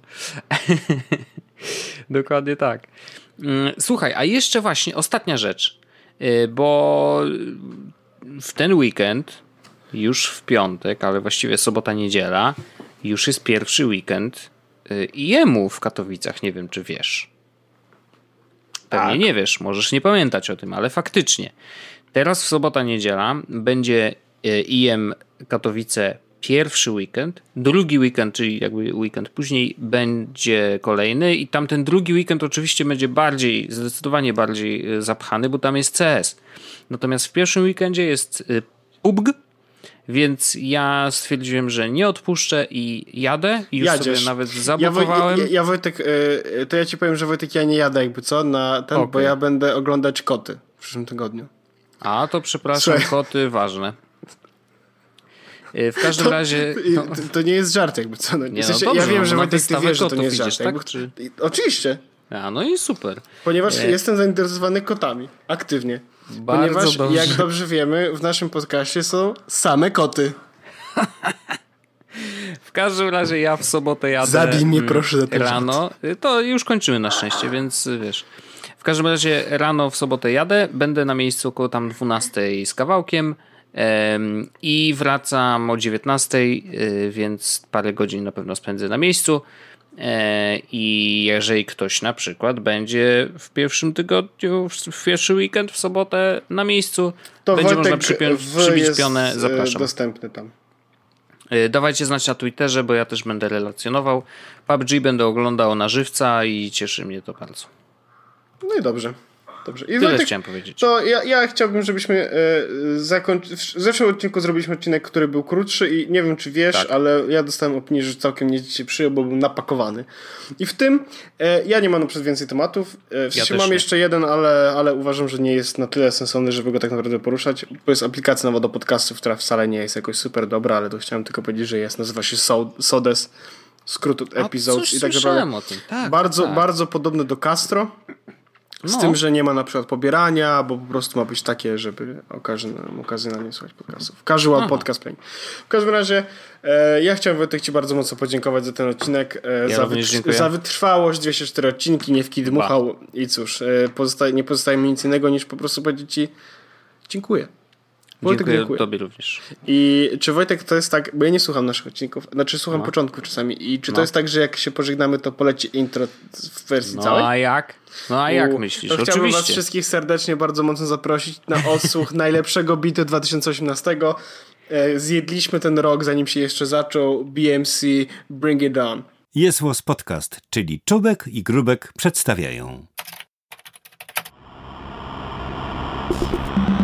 B: Dokładnie tak. Słuchaj, a jeszcze właśnie ostatnia rzecz, bo w ten weekend już w piątek, ale właściwie sobota, niedziela, już jest pierwszy weekend I M U w Katowicach. Nie wiem, czy wiesz. Pewnie tak. Nie wiesz, możesz nie pamiętać o tym, ale faktycznie. Teraz w sobota, niedziela będzie I M Katowice pierwszy weekend, drugi weekend, czyli jakby weekend później będzie kolejny i tamten drugi weekend oczywiście będzie bardziej, zdecydowanie bardziej zapchany, bo tam jest C S. Natomiast w pierwszym weekendzie jest P U B G, więc ja stwierdziłem, że nie odpuszczę i jadę i już Jadziesz. sobie nawet zablokowałem.
A: Ja, ja, ja Wojtek, to ja ci powiem, że Wojtek, ja nie jadę jakby co, na ten, okay. bo ja będę oglądać koty w przyszłym tygodniu.
B: A, to przepraszam, Słuchaj. koty ważne. W każdym to, razie...
A: To... To, to nie jest żart jakby co. No,
B: nie,
A: w sensie,
B: no dobrze,
A: ja wiem, że
B: no,
A: Wojtek, ty wiesz, że to nie jest
B: widzisz,
A: żart.
B: Tak? Czy...
A: Oczywiście.
B: A, no i super.
A: Ponieważ e... jestem zainteresowany kotami. Aktywnie.
B: Bardzo
A: Ponieważ,
B: dobrze.
A: jak dobrze wiemy, w naszym podcaście są same koty.
B: W każdym razie ja w sobotę jadę
A: Zabij mnie proszę za ten
B: rano.
A: Żart.
B: To już kończymy na szczęście, więc wiesz. W każdym razie rano w sobotę jadę. Będę na miejscu około tam dwunastej z kawałkiem um, i wracam o dziewiętnastej, yy, więc parę godzin na pewno spędzę na miejscu. I jeżeli ktoś na przykład będzie w pierwszym tygodniu, w pierwszy weekend, w sobotę na miejscu, to będzie Wojtek można przypią- przybić pionę, zapraszam.
A: Dostępny tam.
B: Dawajcie znać na Twitterze, bo ja też będę relacjonował. P U B G będę oglądał na żywca i cieszy mnie to bardzo.
A: No i dobrze. Dobrze. I
B: Tyle
A: Wojtek,
B: chciałem powiedzieć.
A: To ja, ja chciałbym, żebyśmy e, zakończyli. W zeszłym odcinku zrobiliśmy odcinek, który był krótszy i nie wiem, czy wiesz, tak. ale ja dostałem opinię, że całkiem nie się przyjął, bo był napakowany. I w tym e, ja nie mam na przykład więcej tematów. E, w sensie ja mam nie. jeszcze jeden, ale, ale uważam, że nie jest na tyle sensowny, żeby go tak naprawdę poruszać. Bo jest aplikacja nowa do podcastów, która wcale nie jest jakoś super dobra, ale to chciałem tylko powiedzieć, że jest. Nazywa się Sodes, skrót od Episodes i tak naprawdę
B: o tym. Tak,
A: bardzo,
B: tak.
A: bardzo podobny do Castro. Z no. tym, że nie ma na przykład pobierania, bo po prostu ma być takie, żeby okazjonalnie słuchać podcastów. Casual Aha. podcast playing. W każdym razie e, ja chciałem, Wojtek, ci bardzo mocno podziękować za ten odcinek. E,
B: ja
A: za, wytr- za wytrwałość, dwieście cztery odcinki, nie wkidmuchał i cóż, e, pozostaje, nie pozostaje mi nic innego niż po prostu powiedzieć ci dziękuję.
B: Wojtek, dziękuję, dziękuję tobie również.
A: I czy Wojtek to jest tak, bo ja nie słucham naszych odcinków, znaczy słucham no. początków czasami i czy no. to jest tak, że jak się pożegnamy, to poleci intro w wersji
B: no,
A: całej?
B: No a jak? No a jak U, myślisz?
A: To chciałbym
B: Oczywiście.
A: was wszystkich serdecznie bardzo mocno zaprosić na odsłuch najlepszego bitu dwa tysiące osiemnastego. Zjedliśmy ten rok, zanim się jeszcze zaczął. B M C, Bring It On.
C: Jest Łos Podcast, czyli Czubek i Grubek przedstawiają.